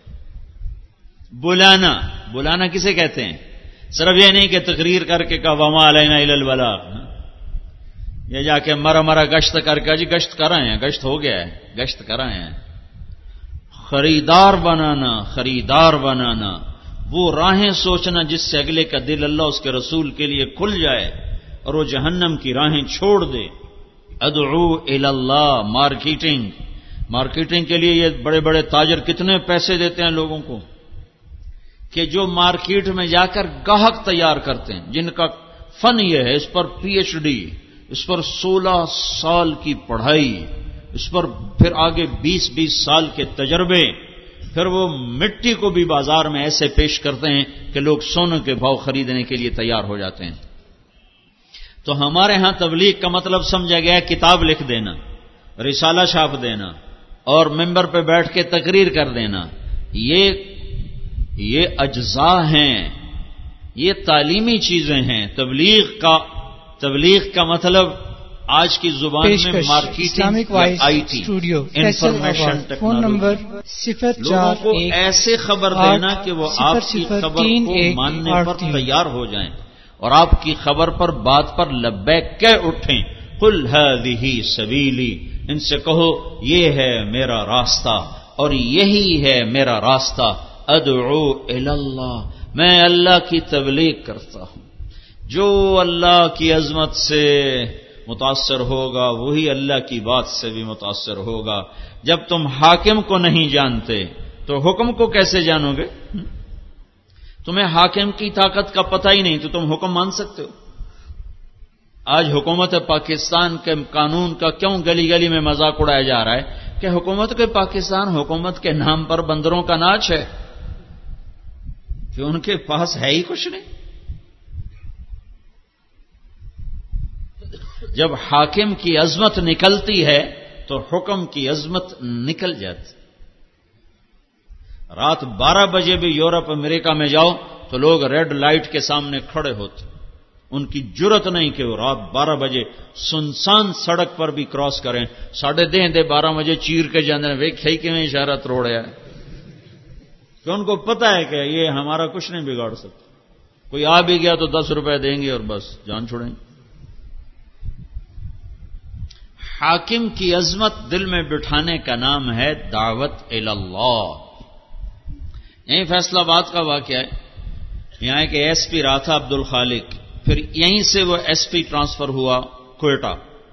بلانا کسے کہتے ہیں؟ صرف یہ نہیں کہ تقریر کر کے کہا وما علینا الا البلاغ، یہ جا کے مرا گشت کر کے جی گشت کر رہے ہیں، گشت ہو گیا ہے، گشت کر رہے ہیں۔ خریدار بنانا، وہ راہیں سوچنا جس سے اگلے کا دل اللہ اس کے رسول کے لیے کھل جائے اور وہ جہنم کی راہیں چھوڑ دے۔ ادعو الی اللہ، مارکیٹنگ کے لیے یہ بڑے بڑے تاجر کتنے پیسے دیتے ہیں لوگوں کو کہ جو مارکیٹ میں جا کر گاہک تیار کرتے ہیں، جن کا فن یہ ہے، اس پر PhD، اس پر 16 سال کی پڑھائی، اس پر پھر آگے 20 سال کے تجربے، پھر وہ مٹی کو بھی بازار میں ایسے پیش کرتے ہیں کہ لوگ سونے کے بھاؤ خریدنے کے لیے تیار ہو جاتے ہیں۔ تو ہمارے ہاں تبلیغ کا مطلب سمجھا گیا کتاب لکھ دینا، رسالہ چھاپ دینا اور ممبر پہ بیٹھ کے تقریر کر دینا۔ یہ اجزاء ہیں، یہ تعلیمی چیزیں ہیں۔ تبلیغ کا مطلب آج کی زبان میں مارکیٹنگ، IT، انفارمیشن ٹیکنالوجی، لوگوں کو ایسے خبر دینا کہ وہ آپ کی خبر کو ماننے پر تیار ہو جائیں اور آپ کی خبر پر، بات پر لبیک کہہ اٹھیں۔ قل هذه سبیلی، ان سے کہو یہ ہے میرا راستہ اور یہی ہے میرا راستہ۔ ادعو الی اللہ، میں اللہ کی تبلیغ کرتا ہوں۔ جو اللہ کی عظمت سے متاثر ہوگا وہی اللہ کی بات سے بھی متاثر ہوگا۔ جب تم حاکم کو نہیں جانتے تو حکم کو کیسے جانو گے؟ تمہیں حاکم کی طاقت کا پتہ ہی نہیں تو تم حکم مان سکتے ہو؟ آج حکومت پاکستان کے قانون کا کیوں گلی گلی میں مذاق اڑایا جا رہا ہے کہ حکومت کے پاکستان، حکومت کے نام پر بندروں کا ناچ ہے کہ ان کے پاس ہے ہی کچھ نہیں۔ جب حاکم کی عظمت نکلتی ہے تو حکم کی عظمت نکل جاتی۔ رات 12 بجے بھی یورپ امریکہ میں جاؤ تو لوگ ریڈ لائٹ کے سامنے کھڑے ہوتے، ان کی جرت نہیں کہ وہ رات 12 بجے سنسان سڑک پر بھی کراس کریں۔ 12:30 بجے چیر کے جانے ویکھائی کہ میں اشارہ تروڑیا ہے کہ ان کو پتہ ہے کہ یہ ہمارا کچھ نہیں بگاڑ سکتا، کوئی آ بھی گیا تو 10 روپے دیں گے اور بس جان چھوڑیں گے۔ حاکم کی عظمت دل میں بٹھانے کا نام ہے دعوت الی اللہ۔ یہیں فیصلہ آباد کا واقعہ ہے، یہاں ایک SP رہا تھا عبد الخالق، پھر یہیں سے وہ SP ٹرانسفر ہوا کوئٹہ،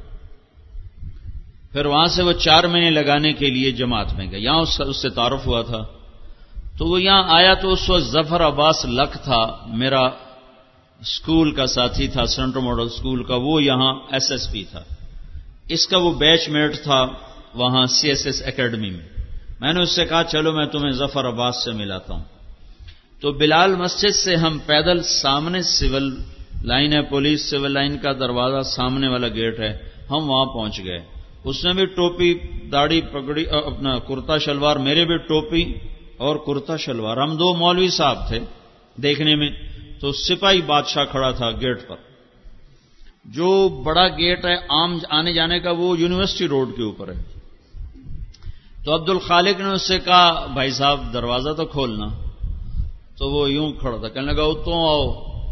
پھر وہاں سے وہ 4 مہینے لگانے کے لیے جماعت میں گیا، یہاں اس سے تعارف ہوا تھا۔ تو وہ یہاں آیا تو اس وقت ظفر عباس لک تھا، میرا اسکول کا ساتھی تھا، سینٹرل ماڈل اسکول کا، وہ یہاں SSP تھا، اس کا وہ بیچ میٹ تھا وہاں CSS اکیڈمی میں۔ میں نے اس سے کہا چلو میں تمہیں ظفر عباس سے ملاتا ہوں۔ تو بلال مسجد سے ہم پیدل، سامنے سول لائن ہے، پولیس سول لائن کا دروازہ سامنے والا گیٹ ہے، ہم وہاں پہنچ گئے۔ اس نے بھی ٹوپی داڑھی پگڑی، اپنا کرتا شلوار، میرے بھی ٹوپی اور کرتا شلوار، ہم 2 مولوی صاحب تھے دیکھنے میں۔ تو سپاہی بادشاہ کھڑا تھا گیٹ پر، جو بڑا گیٹ ہے عام آنے جانے کا وہ یونیورسٹی روڈ کے اوپر ہے۔ تو عبد الخالق نے اس سے کہا بھائی صاحب دروازہ تو کھولنا، تو وہ یوں کھڑا تھا، کہنے لگا تو آؤ،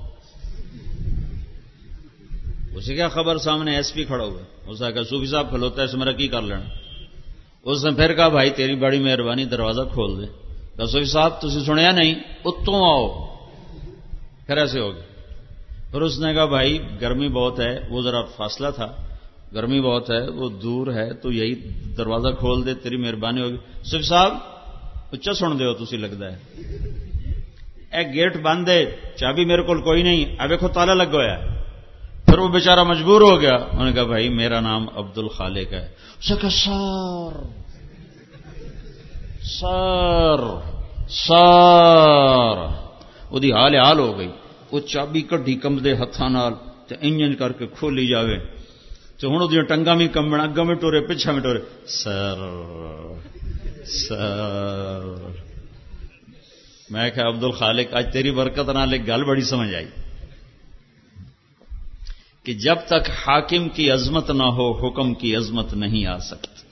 اسے کیا خبر سامنے ایس پی کھڑا ہوا، اس نے کہا صوفی صاحب کھلوتا ہے اس میرا کی کر لینا. اس نے پھر کہا بھائی تیری بڑی مہربانی دروازہ کھول دے. کہا صوفی صاحب تسی سنیا نہیں اتوں آؤ. پھر ایسے ہو گیا. پھر اس نے کہا بھائی گرمی بہت ہے، وہ ذرا فاصلہ تھا، گرمی بہت ہے وہ دور ہے تو یہی دروازہ کھول دے تیری مہربانی ہوگی. صوفی صاحب اچھا سن دے ہو تسی لگتا ہے، ایک گیٹ بند ہے چابی میرے کو کوئی نہیں، اب دیکھو تالا لگ گیا. پھر وہ بیچارہ مجبور ہو گیا. انہوں نے کہا بھائی میرا نام عبد الخالق ہے. اسے کہا سر وہی حال ہو گئی. وہ چابی کڈی کمبدے ہتھاں نال تے انجن کر کے کھولی جاوے تے ہن اودیاں ٹنگاں بھی کمبن، اگاں بھی ٹورے پچھا بھی ٹورے. سر میں کہا عبد الخالق آج تیری برکت نال ایک گل بڑی سمجھ آئی کہ جب تک حاکم کی عظمت نہ ہو حکم کی عظمت نہیں آ سکتی.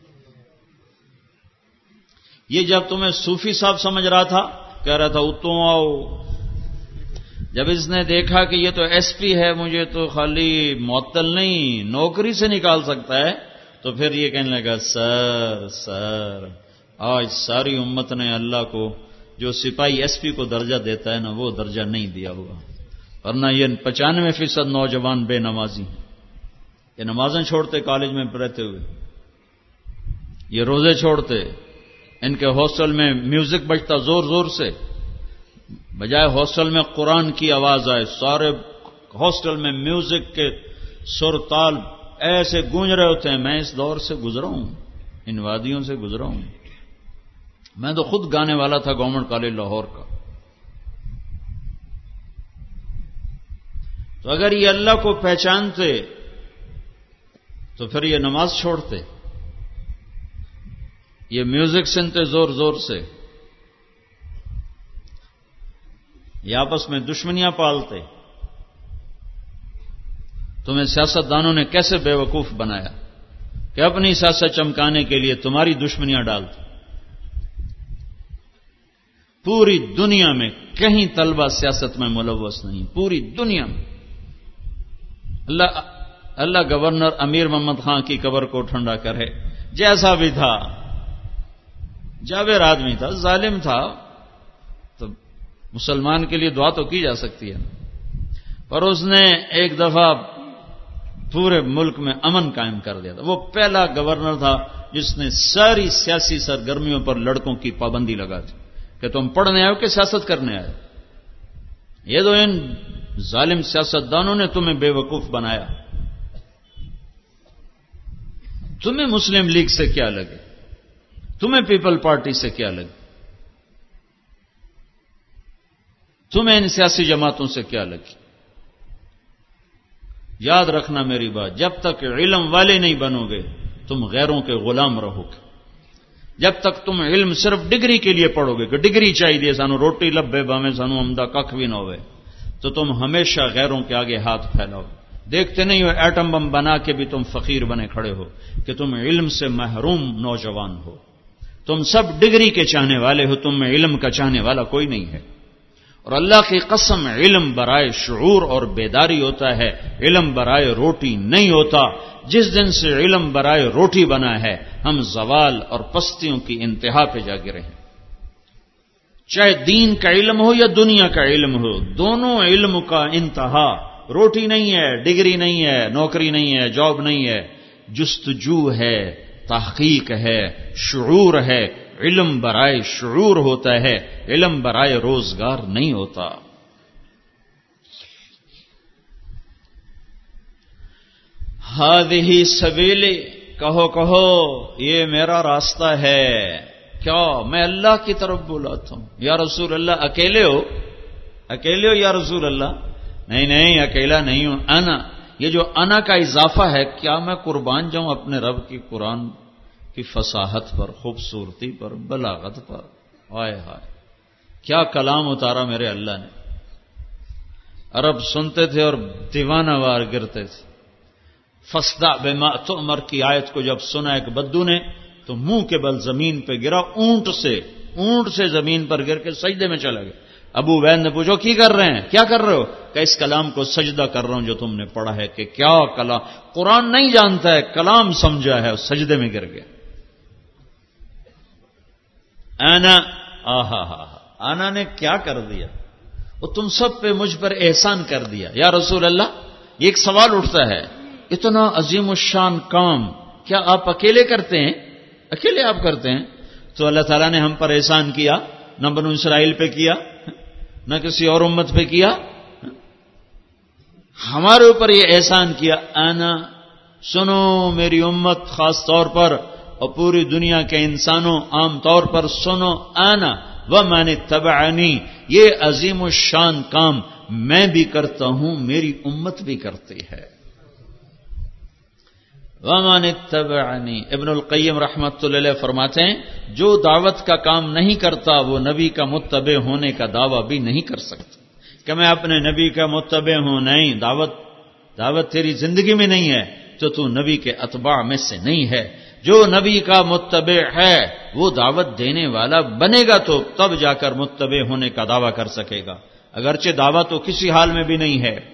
یہ جب تمہیں صوفی صاحب سمجھ رہا تھا، کہہ رہا تھا اتوں آؤ، جب اس نے دیکھا کہ یہ تو ایس پی ہے، مجھے تو خالی معطل نہیں نوکری سے نکال سکتا ہے، تو پھر یہ کہنے لگا سر آج ساری امت نے اللہ کو جو سپاہی ایس پی کو درجہ دیتا ہے نا وہ درجہ نہیں دیا ہوا. ورنہ یہ 95% نوجوان بے نمازی ہیں. یہ نمازیں چھوڑتے کالج میں رہتے ہوئے، یہ روزے چھوڑتے، ان کے ہاسٹل میں میوزک بجتا زور زور سے، بجائے ہاسٹل میں قرآن کی آواز آئے سارے ہاسٹل میں میوزک کے سر تال ایسے گونج رہے ہوتے ہیں. میں اس دور سے گزرا ہوں، ان وادیوں سے گزرا ہوں. میں تو خود گانے والا تھا گورنمنٹ کالج لاہور کا. تو اگر یہ اللہ کو پہچانتے تو پھر یہ نماز چھوڑتے، یہ میوزک سنتے زور زور سے، یہ آپس میں دشمنیاں پالتے. تمہیں سیاستدانوں نے کیسے بے وقوف بنایا کہ اپنی سیاست چمکانے کے لیے تمہاری دشمنیاں ڈالتے. پوری دنیا میں کہیں طلبہ سیاست میں ملوث نہیں، پوری دنیا میں. اللہ گورنر امیر محمد خان کی قبر کو ٹھنڈا کرے، جیسا بھی تھا، جابر آدمی تھا، ظالم تھا، تو مسلمان کے لیے دعا تو کی جا سکتی ہے. پر اس نے ایک دفعہ پورے ملک میں امن قائم کر دیا تھا. وہ پہلا گورنر تھا جس نے ساری سیاسی سرگرمیوں پر لڑکوں کی پابندی لگا دی کہ تم پڑھنے آئے ہو کہ سیاست کرنے آئے. یہ تو ان ظالم سیاستدانوں نے تمہیں بے وقوف بنایا. تمہیں مسلم لیگ سے کیا لگے، تمہیں پیپل پارٹی سے کیا لگے، تمہیں ان سیاسی جماعتوں سے کیا لگی. یاد رکھنا میری بات، جب تک علم والے نہیں بنو گے تم غیروں کے غلام رہو گے. جب تک تم علم صرف ڈگری کے لیے پڑھو گے کہ ڈگری چاہیے سانو روٹی لبے باویں سانو عمدہ کھ بھی نہ ہوئے، تو تم ہمیشہ غیروں کے آگے ہاتھ پھیلاؤ. دیکھتے نہیں ہو ایٹم بم بنا کے بھی تم فقیر بنے کھڑے ہو کہ تم علم سے محروم نوجوان ہو. تم سب ڈگری کے چاہنے والے ہو، تم میں علم کا چاہنے والا کوئی نہیں ہے. اور اللہ کی قسم علم برائے شعور اور بیداری ہوتا ہے، علم برائے روٹی نہیں ہوتا. جس دن سے علم برائے روٹی بنا ہے ہم زوال اور پستیوں کی انتہا پہ جا گرے ہیں. چاہے دین کا علم ہو یا دنیا کا علم ہو، دونوں علم کا انتہا روٹی نہیں ہے، ڈگری نہیں ہے، نوکری نہیں ہے، جاب نہیں ہے، جستجو ہے، تحقیق ہے، شعور ہے. علم برائے شعور ہوتا ہے، علم برائے روزگار نہیں ہوتا. ہذہ سبیلی، کہو یہ میرا راستہ ہے. کیا میں اللہ کی طرف بلاتا ہوں. یا رسول اللہ اکیلے ہو یا رسول اللہ؟ نہیں اکیلا نہیں ہوں. انا، یہ جو انا کا اضافہ ہے، کیا میں قربان جاؤں اپنے رب کی قرآن کی فصاحت پر، خوبصورتی پر، بلاغت پر. ہائے ہائے کیا کلام اتارا میرے اللہ نے. عرب سنتے تھے اور دیوانہ وار گرتے تھے. فاصدع بما تؤمر کی آیت کو جب سنا ایک بدو نے تو منہ کے بل زمین پہ گرا، اونٹ سے زمین پر گر کے سجدے میں چلا گیا. ابو وید نے پوچھو کی کر رہے ہیں، کیا کر رہے ہو؟ کہ اس کلام کو سجدہ کر رہا ہوں جو تم نے پڑھا ہے۔ کہ کیا کلام، قرآن نہیں جانتا ہے، کلام سمجھا ہے، سجدے میں گر گیا۔ آنا نے کیا کر دیا؟ وہ تم سب پہ مجھ پر احسان کر دیا یا رسول اللہ۔ یہ ایک سوال اٹھتا ہے، اتنا عظیم الشان کام کیا آپ اکیلے کرتے ہیں؟ اکیلے آپ کرتے ہیں؟ تو اللہ تعالیٰ نے ہم پر احسان کیا، نہ بنو اسرائیل پہ کیا، نہ کسی اور امت پہ کیا، ہمارے اوپر یہ احسان کیا۔ آنا، سنو میری امت خاص طور پر اور پوری دنیا کے انسانوں عام طور پر سنو، آنا ومن اتبعنی، یہ عظیم الشان کام میں بھی کرتا ہوں، میری امت بھی کرتی ہے۔ ومن اتبعنی، ابن القیم رحمۃ اللہ علیہ فرماتے ہیں جو دعوت کا کام نہیں کرتا وہ نبی کا متبع ہونے کا دعویٰ بھی نہیں کر سکتا کہ میں اپنے نبی کا متبع ہوں۔ نہیں، دعوت تیری زندگی میں نہیں ہے تو نبی کے اتباع میں سے نہیں ہے۔ جو نبی کا متبع ہے وہ دعوت دینے والا بنے گا تو تب جا کر متبع ہونے کا دعویٰ کر سکے گا، اگرچہ دعویٰ تو کسی حال میں بھی نہیں ہے۔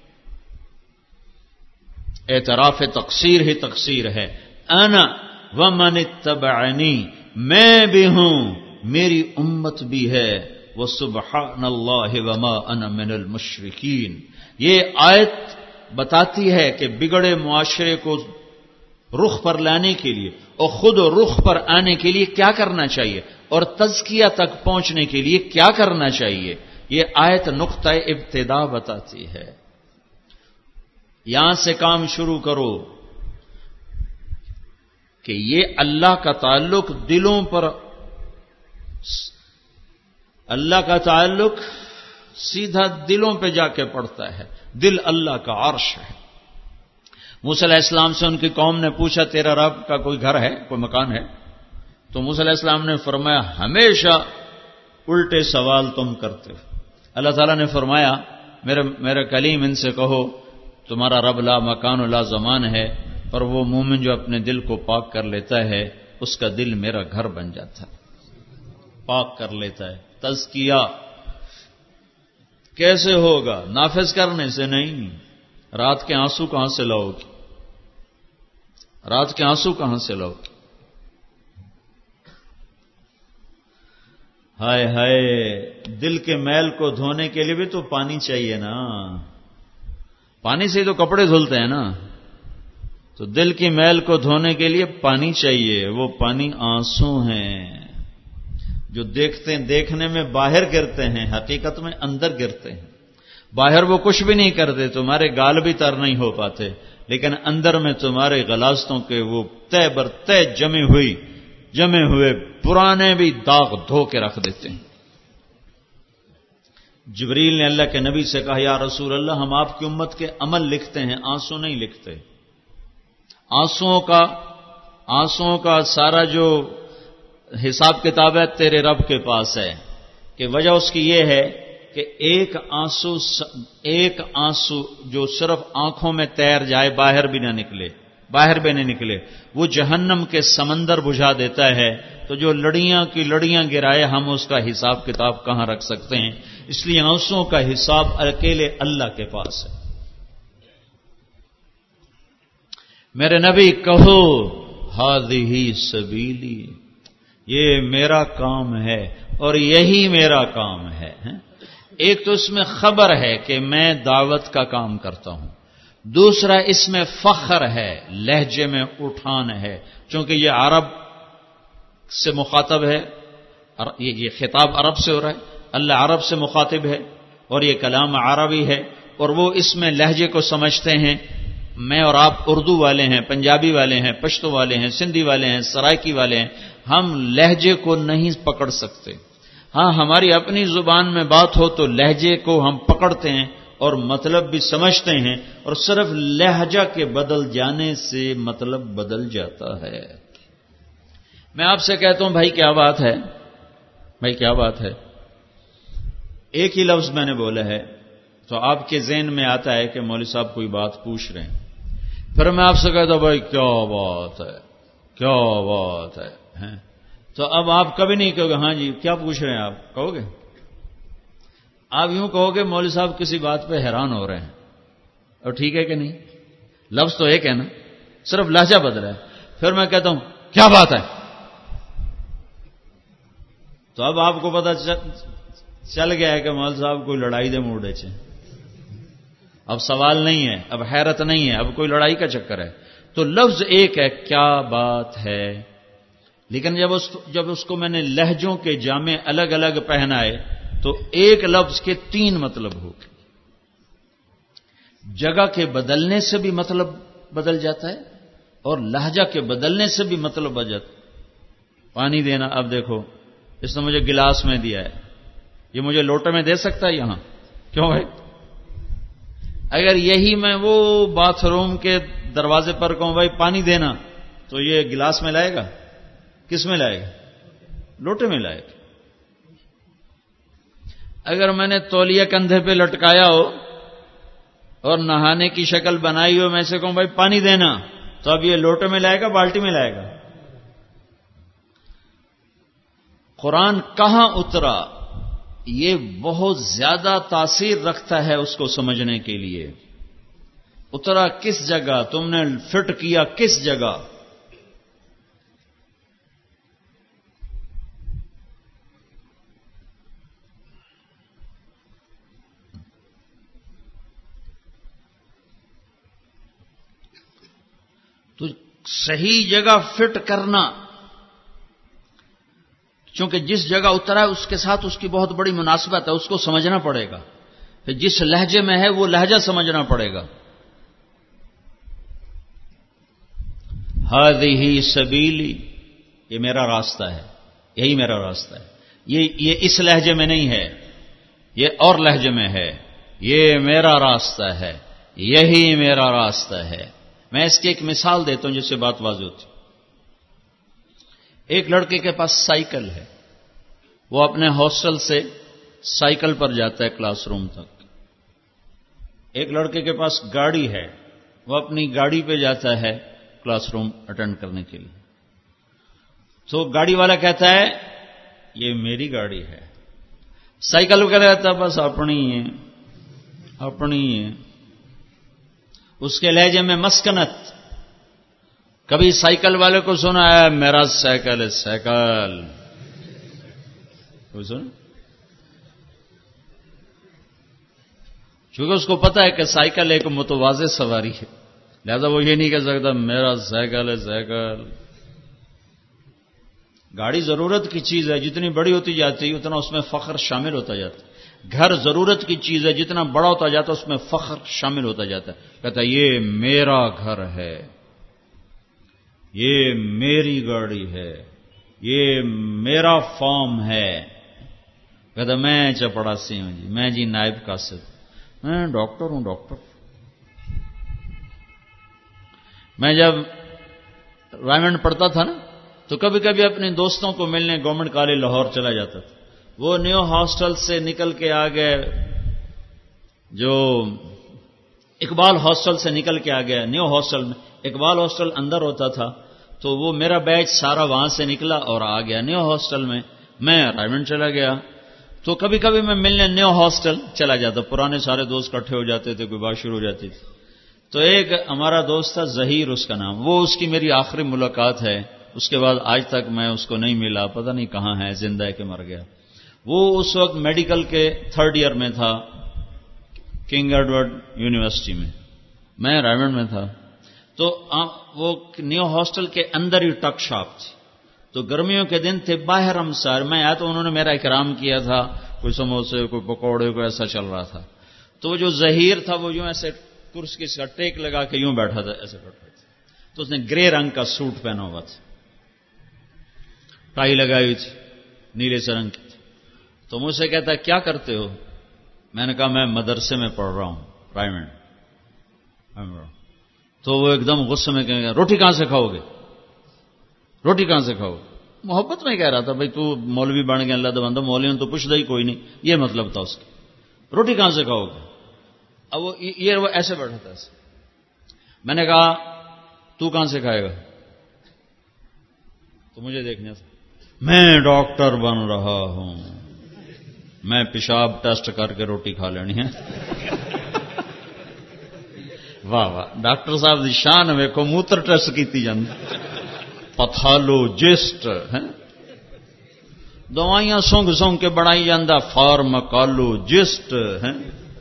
اعتراف تقصیر ہی تقصیر ہے۔ انا ومن اتبعنی، میں بھی ہوں، میری امت بھی ہے۔ وسبحان اللہ وما انا من المشرکین، یہ آیت بتاتی ہے کہ بگڑے معاشرے کو رخ پر لانے کے لیے اور خود رخ پر آنے کے لیے کیا کرنا چاہیے اور تزکیہ تک پہنچنے کے لیے کیا کرنا چاہیے، یہ آیت نقطہ ابتدا بتاتی ہے۔ یہاں سے کام شروع کرو کہ یہ اللہ کا تعلق دلوں پر، اللہ کا تعلق سیدھا دلوں پہ جا کے پڑتا ہے۔ دل اللہ کا عرش ہے۔ موسیٰ علیہ السلام سے ان کی قوم نے پوچھا تیرا رب کا کوئی گھر ہے، کوئی مکان ہے؟ تو موسیٰ علیہ السلام نے فرمایا ہمیشہ الٹے سوال تم کرتے ہو۔ اللہ تعالیٰ نے فرمایا میرے کلیم ان سے کہو تمہارا رب لا مکان و لا زمان ہے، اور وہ مومن جو اپنے دل کو پاک کر لیتا ہے اس کا دل میرا گھر بن جاتا ہے، پاک کر لیتا ہے۔ تزکیہ کیسے ہوگا؟ نافذ کرنے سے نہیں۔ رات کے آنسو کہاں سے لاؤ گی؟ رات کے آنسو کہاں سے لاؤ گی؟ ہائے ہائے، دل کے میل کو دھونے کے لیے بھی تو پانی چاہیے نا، پانی سے تو کپڑے دھلتے ہیں نا، تو دل کی میل کو دھونے کے لیے پانی چاہیے، وہ پانی آنسو ہیں جو دیکھنے میں باہر گرتے ہیں، حقیقت میں اندر گرتے ہیں۔ باہر وہ کچھ بھی نہیں کرتے، تمہارے گال بھی تر نہیں ہو پاتے، لیکن اندر میں تمہارے غلاستوں کے وہ تہ بر تہ جمے ہوئے پرانے بھی داغ دھو کے رکھ دیتے ہیں۔ جبریل نے اللہ کے نبی سے کہا یا رسول اللہ ہم آپ کی امت کے عمل لکھتے ہیں، آنسو نہیں لکھتے۔ آنسوؤں کا سارا جو حساب کتاب ہے تیرے رب کے پاس ہے، کہ وجہ اس کی یہ ہے کہ ایک آنسو جو صرف آنکھوں میں تیر جائے باہر بھی نہیں نکلے وہ جہنم کے سمندر بجھا دیتا ہے۔ تو جو لڑیاں کی لڑیاں گرائے ہم اس کا حساب کتاب کہاں رکھ سکتے ہیں؟ اس لیے آنسوؤں کا حساب اکیلے اللہ کے پاس ہے۔ میرے نبی کہو ہذہ سبیلی، یہ میرا کام ہے اور یہی میرا کام ہے۔ ایک تو اس میں خبر ہے کہ میں دعوت کا کام کرتا ہوں، دوسرا اس میں فخر ہے، لہجے میں اٹھان ہے، چونکہ یہ عرب سے مخاطب ہے، یہ خطاب عرب سے ہو رہا ہے، اللہ عرب سے مخاطب ہے اور یہ کلام عربی ہے، اور وہ اس میں لہجے کو سمجھتے ہیں۔ میں اور آپ اردو والے ہیں، پنجابی والے ہیں، پشتو والے ہیں، سندھی والے ہیں، سرائکی والے ہیں، ہم لہجے کو نہیں پکڑ سکتے۔ ہاں ہماری اپنی زبان میں بات ہو تو لہجے کو ہم پکڑتے ہیں اور مطلب بھی سمجھتے ہیں، اور صرف لہجہ کے بدل جانے سے مطلب بدل جاتا ہے۔ میں آپ سے کہتا ہوں بھائی کیا بات ہے، بھائی کیا بات ہے، ایک ہی لفظ میں نے بولا ہے تو آپ کے ذہن میں آتا ہے کہ مولوی صاحب کوئی بات پوچھ رہے ہیں، پھر میں آپ سے کہتا ہوں بھائی کیا بات ہے، کیا بات ہے، تو اب آپ کبھی نہیں کہو گے ہاں جی کیا پوچھ رہے ہیں آپ، کہو گے؟ آپ یوں کہو گے مولوی صاحب کسی بات پہ حیران ہو رہے ہیں، اور ٹھیک ہے کہ نہیں؟ لفظ تو ایک ہے نا، صرف لہجہ بدلا ہے. پھر میں کہتا ہوں کیا بات ہے، تو اب آپ کو پتہ چل گیا ہے کہ مولوی صاحب کوئی لڑائی دے موڈ ہے. اب سوال نہیں ہے، اب حیرت نہیں ہے، اب کوئی لڑائی کا چکر ہے. تو لفظ ایک ہے، کیا بات ہے، لیکن جب اس کو میں نے لہجوں کے جامے الگ الگ پہنائے تو ایک لفظ کے 3 مطلب ہو گئے. جگہ کے بدلنے سے بھی مطلب بدل جاتا ہے اور لہجہ کے بدلنے سے بھی مطلب بدل جاتا ہے. پانی دینا، اب دیکھو اس نے مجھے گلاس میں دیا ہے، یہ مجھے لوٹے میں دے سکتا ہے یہاں؟ کیوں بھائی؟ اگر یہی میں وہ باتھ روم کے دروازے پر کہوں بھائی پانی دینا، تو یہ گلاس میں لائے گا؟ کس میں لائے گا؟ لوٹے میں لائے گا. اگر میں نے تولیہ کندھے پہ لٹکایا ہو اور نہانے کی شکل بنائی ہو، میں سے کہوں بھائی پانی دینا، تو اب یہ لوٹے میں لائے گا بالٹی میں لائے گا؟ قرآن کہاں اترا یہ بہت زیادہ تاثیر رکھتا ہے اس کو سمجھنے کے لیے. اترا کس جگہ، تم نے فٹ کیا کس جگہ. تو صحیح جگہ فٹ کرنا، چونکہ جس جگہ اترا ہے اس کے ساتھ اس کی بہت بڑی مناسبت ہے، اس کو سمجھنا پڑے گا. پھر جس لہجے میں ہے وہ لہجہ سمجھنا پڑے گا. ہذہ سبیلی، یہ میرا راستہ ہے، یہی میرا راستہ ہے. یہ اس لہجے میں نہیں ہے، یہ اور لہجے میں ہے. یہ میرا راستہ ہے، یہی میرا راستہ ہے. میں اس کی ایک مثال دیتا ہوں جس سے بات واضح ہوتی. ایک لڑکے کے پاس سائیکل ہے، وہ اپنے ہاسٹل سے سائیکل پر جاتا ہے کلاس روم تک. ایک لڑکے کے پاس گاڑی ہے، وہ اپنی گاڑی پہ جاتا ہے کلاس روم اٹینڈ کرنے کے لیے. تو گاڑی والا کہتا ہے یہ میری گاڑی ہے. سائیکل کا کہتا ہے بس اپنی ہے، اپنی ہے. اس کے لہجے میں مسکنت. کبھی سائیکل والے کو سنا ہے میرا سائیکل ہے، سائیکل کوئی سنا؟ چونکہ اس کو پتا ہے کہ سائیکل ایک متوازی سواری ہے، لہذا وہ یہ نہیں کہہ سکتا میرا سائیکل ہے، سائیکل. گاڑی ضرورت کی چیز ہے، جتنی بڑی ہوتی جاتی ہے اتنا اس میں فخر شامل ہوتا جاتا ہے. گھر ضرورت کی چیز ہے، جتنا بڑا ہوتا جاتا ہے اس میں فخر شامل ہوتا جاتا ہے. کہتا ہے یہ میرا گھر ہے، یہ میری گاڑی ہے، یہ میرا فارم ہے. کہتا میں چپڑاسی ہوں جی، میں جی نائب قاصد، میں ڈاکٹر ہوں ڈاکٹر. میں جب رائمنڈ پڑھتا تھا نا تو کبھی کبھی اپنے دوستوں کو ملنے گورنمنٹ کالج لاہور چلا جاتا تھا. وہ نیو ہاسٹل سے نکل کے آ گئے، جو اقبال ہاسٹل سے نکل کے آ گیا. نیو ہاسٹل میں اقبال ہاسٹل اندر ہوتا تھا، تو وہ میرا بیچ سارا وہاں سے نکلا اور آ گیا نیو ہاسٹل میں. میں رائمنڈ چلا گیا. تو کبھی کبھی میں ملنے نیو ہاسٹل چلا جاتا، پرانے سارے دوست اکٹھے ہو جاتے تھے، کوئی بات شروع ہو جاتی تھی. تو ایک ہمارا دوست تھا ظہیر اس کا نام، وہ اس کی میری آخری ملاقات ہے. اس کے بعد آج تک میں اس کو نہیں ملا، پتہ نہیں کہاں ہے، زندہ ہے کہ مر گیا. وہ اس وقت میڈیکل کے 3rd ایئر میں تھا کنگ ایڈورڈ یونیورسٹی میں، میں رائمنڈ میں تھا. تو وہ نیو ہاسٹل کے اندر ہی ٹک شاپ تھی. تو گرمیوں کے دن تھے، باہر ہم سار میں آیا تو انہوں نے میرا اکرام کیا تھا، کوئی سموسے کوئی پکوڑے کوئی ایسا چل رہا تھا. تو وہ جو ظہیر تھا وہ یوں ایسے کرسی کا ٹیک لگا کے یوں بیٹھا تھا، ایسے بیٹھا تھا. تو اس نے گرے رنگ کا سوٹ پہنا ہوا تھا، ٹائی لگائی ہوئی تھی نیلے سے رنگ کی. تو مجھ سے کہتا ہے کیا کرتے ہو؟ میں نے کہا میں مدرسے میں پڑھ رہا ہوں رائمنڈ. تو وہ ایک دم غصے میں کہے گا روٹی کہاں سے کھاؤ گے، روٹی کہاں سے کھاؤ گے. محبت میں کہہ رہا تھا بھائی تو مولوی بن گیا، اللہ دا بندہ، مولوی تو پوچھ ہی کوئی نہیں، یہ مطلب تھا اس کا. روٹی کہاں سے کھاؤ گے؟ اب وہ ایسے بیٹھا تھا ایسے. میں نے کہا تو کہاں سے کھائے گا؟ تو مجھے دیکھنے سے میں ڈاکٹر بن رہا ہوں. میں پیشاب ٹیسٹ کر کے روٹی کھا لینی ہے. واہ واہ ڈاکٹر صاحب دی شان ویکھو موتر ٹیسٹ کیتی جاندی پیتھالوجسٹ ہیں دوائیاں سونگ سونگ کے بنائی جاندہ فارماکالوجسٹ ہیں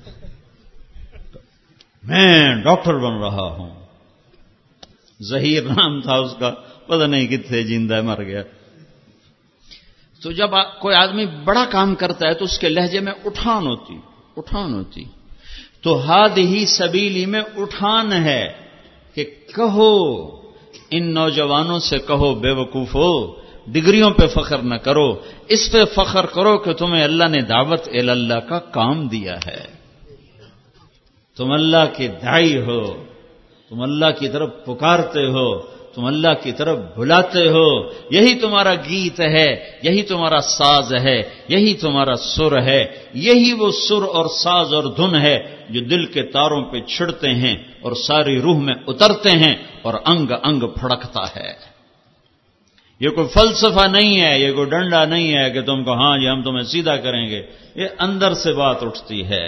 میں ڈاکٹر بن رہا ہوں. ظہیر نام تھا اس کا پتہ نہیں کتنے جیندہ ہے مر گیا. تو جب کوئی آدمی بڑا کام کرتا ہے تو اس کے لہجے میں اٹھان ہوتی تو ہادہی سبیلی میں اٹھان ہے کہ کہو ان نوجوانوں سے کہو بے وقوفو ڈگریوں پہ فخر نہ کرو اس پہ فخر کرو کہ تمہیں اللہ نے دعوت اللہ کا کام دیا ہے. تم اللہ کے داعی ہو تم اللہ کی طرف پکارتے ہو تم اللہ کی طرف بلاتے ہو. یہی تمہارا گیت ہے یہی تمہارا ساز ہے یہی تمہارا سر ہے. یہی وہ سر اور ساز اور دھن ہے جو دل کے تاروں پہ چھڑتے ہیں اور ساری روح میں اترتے ہیں اور انگ انگ پھڑکتا ہے. یہ کوئی فلسفہ نہیں ہے یہ کوئی ڈنڈا نہیں ہے کہ تم کو ہاں جی ہم تمہیں سیدھا کریں گے. یہ اندر سے بات اٹھتی ہے.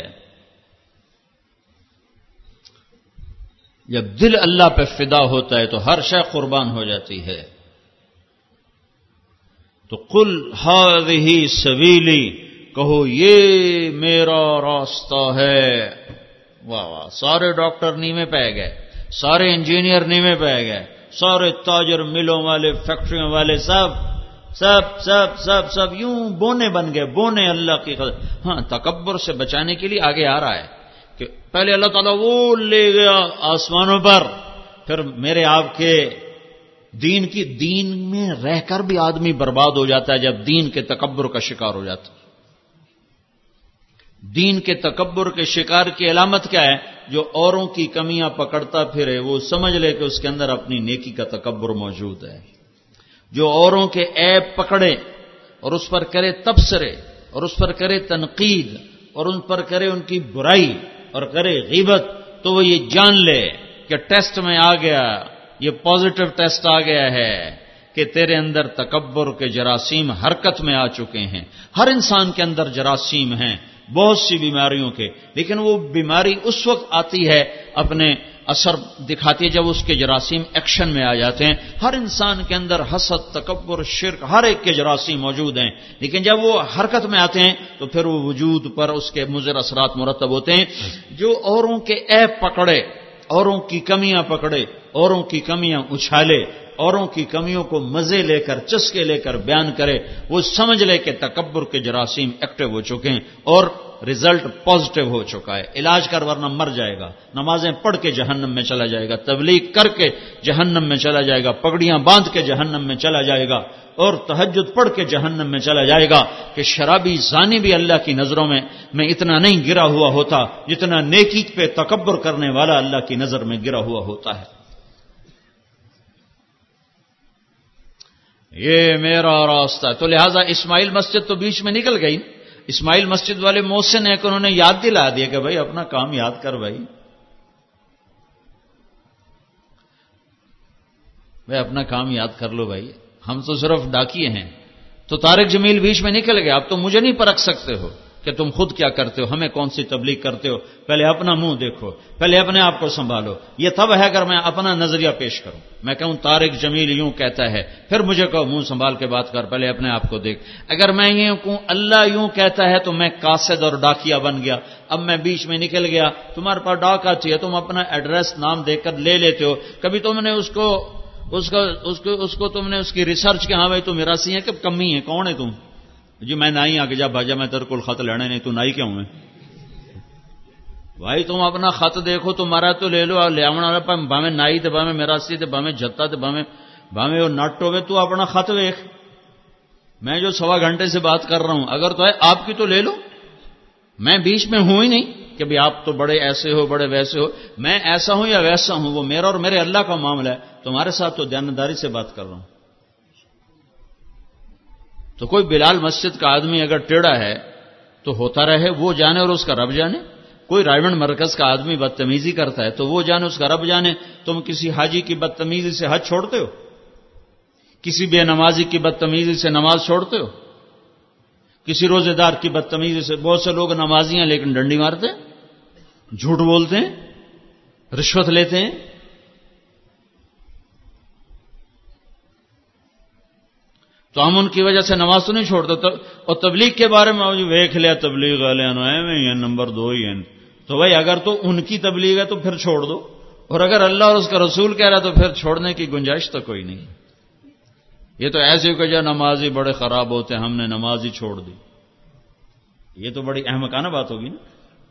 جب دل اللہ پہ فدا ہوتا ہے تو ہر شے قربان ہو جاتی ہے. تو قل ہذہ سبیلی کہو یہ میرا راستہ ہے. واہ واہ سارے ڈاکٹر نیمے پہ گئے سارے انجینئر نیمے پہ گئے سارے تاجر ملوں والے فیکٹریوں والے سب سب سب سب سب یوں بونے بن گئے بونے اللہ کی قدر. ہاں تکبر سے بچانے کے لیے آگے آ رہا ہے کہ پہلے اللہ تعالیٰ وہ لے گیا آسمانوں پر پھر میرے آپ کے دین میں رہ کر بھی آدمی برباد ہو جاتا ہے جب دین کے تکبر کا شکار ہو جاتا ہے. دین کے تکبر کے شکار کی علامت کیا ہے؟ جو اوروں کی کمیاں پکڑتا پھرے وہ سمجھ لے کہ اس کے اندر اپنی نیکی کا تکبر موجود ہے. جو اوروں کے عیب پکڑے اور اس پر کرے تبصرے اور اس پر کرے تنقید اور ان پر کرے ان کی برائی اور کرے غیبت تو وہ یہ جان لے کہ ٹیسٹ میں آ گیا یہ پازیٹو ٹیسٹ آ گیا ہے کہ تیرے اندر تکبر کے جراثیم حرکت میں آ چکے ہیں. ہر انسان کے اندر جراثیم ہیں بہت سی بیماریوں کے لیکن وہ بیماری اس وقت آتی ہے اپنے اثر دکھاتی ہے جب اس کے جراثیم ایکشن میں آ جاتے ہیں. ہر انسان کے اندر حسد تکبر شرک ہر ایک کے جراثیم موجود ہیں لیکن جب وہ حرکت میں آتے ہیں تو پھر وہ وجود پر اس کے مضر اثرات مرتب ہوتے ہیں. جو اوروں کے عیب پکڑے اوروں کی کمیاں پکڑے اوروں کی کمیاں اچھالے اوروں کی کمیوں کو مزے لے کر چسکے لے کر بیان کرے وہ سمجھ لے کہ تکبر کے جراثیم ایکٹیو ہو چکے ہیں اور رزلٹ پازیٹیو ہو چکا ہے. علاج کر ورنہ مر جائے گا. نمازیں پڑھ کے جہنم میں چلا جائے گا تبلیغ کر کے جہنم میں چلا جائے گا پگڑیاں باندھ کے جہنم میں چلا جائے گا اور تہجد پڑھ کے جہنم میں چلا جائے گا. کہ شرابی زانی بھی اللہ کی نظروں میں اتنا نہیں گرا ہوا ہوتا جتنا نیکی پہ تکبر کرنے والا اللہ کی نظر میں گرا ہوا ہوتا ہے. یہ میرا راستہ ہے. تو لہذا اسماعیل مسجد تو بیچ میں نکل گئی. اسماعیل مسجد والے محسن ہیں کہ انہوں نے یاد دلا دیا کہ بھائی اپنا کام یاد کر بھائی اپنا کام یاد کر لو بھائی ہم تو صرف ڈاکیے ہیں. تو طارق جمیل بیچ میں نکل گئے. اب تم مجھے نہیں پرکھ سکتے ہو کہ تم خود کیا کرتے ہو ہمیں کون سی تبلیغ کرتے ہو. پہلے اپنا منہ دیکھو پہلے اپنے آپ کو سنبھالو. یہ تب ہے اگر میں اپنا نظریہ پیش کروں میں کہوں طارق جمیل یوں کہتا ہے پھر مجھے کہو منہ سنبھال کے بات کر پہلے اپنے آپ کو دیکھ. اگر میں یہ کہوں اللہ یوں کہتا ہے تو میں قاصد اور ڈاکیا بن گیا. اب میں بیچ میں نکل گیا تمہارے پاس ڈاک آتی ہے تم اپنا ایڈریس نام دے کر لے لیتے ہو. کبھی تم نے اس کو تم نے اس کی ریسرچ کہ ہاں بھائی تو میراثی ہے کہ کمی ہے کون ہے تم جی میں نائی آ کے جا بھاجا میں تیرے کو خط لینے نہیں تو نائی کیوں ہے بھائی. تم اپنا خط دیکھو تمہارا تو لے لو لے باویں نائی تے باویں میراثی تے باویں جتا تے باویں وہ نٹ ہوئے تو اپنا خط دیکھ. میں جو 1.25 گھنٹے سے بات کر رہا ہوں اگر تو ہے آپ کی تو لے لو. میں بیچ میں ہوں ہی نہیں کہ بھی آپ تو بڑے ایسے ہو بڑے ویسے ہو. میں ایسا ہوں یا ویسا ہوں وہ میرا اور میرے اللہ کا معاملہ ہے. تمہارے ساتھ تو دیانتداری سے بات کر رہا ہوں. تو کوئی بلال مسجد کا آدمی اگر ٹیڑھا ہے تو ہوتا رہے وہ جانے اور اس کا رب جانے. کوئی رائمنڈ مرکز کا آدمی بدتمیزی کرتا ہے تو وہ جانے اس کا رب جانے. تم کسی حاجی کی بدتمیزی سے حج چھوڑتے ہو کسی بے نمازی کی بدتمیزی سے نماز چھوڑتے ہو کسی روزے دار کی بدتمیزی سے بہت سے لوگ نمازی ہیں لیکن ڈنڈی مارتے ہیں، جھوٹ بولتے ہیں، رشوت لیتے ہیں. تو ہم ان کی وجہ سے نماز تو نہیں چھوڑتے. اور تبلیغ کے بارے میں ویکھ لیا تبلیغ والے میں نمبر 2 ہی ہیں. تو بھائی اگر تو ان کی تبلیغ ہے تو پھر چھوڑ دو، اور اگر اللہ اور اس کا رسول کہہ رہا تو پھر چھوڑنے کی گنجائش تو کوئی نہیں. یہ تو ایسے کہ جو نمازی بڑے خراب ہوتے ہیں ہم نے نماز ہی چھوڑ دی، یہ تو بڑی احمقانہ بات ہوگی نا.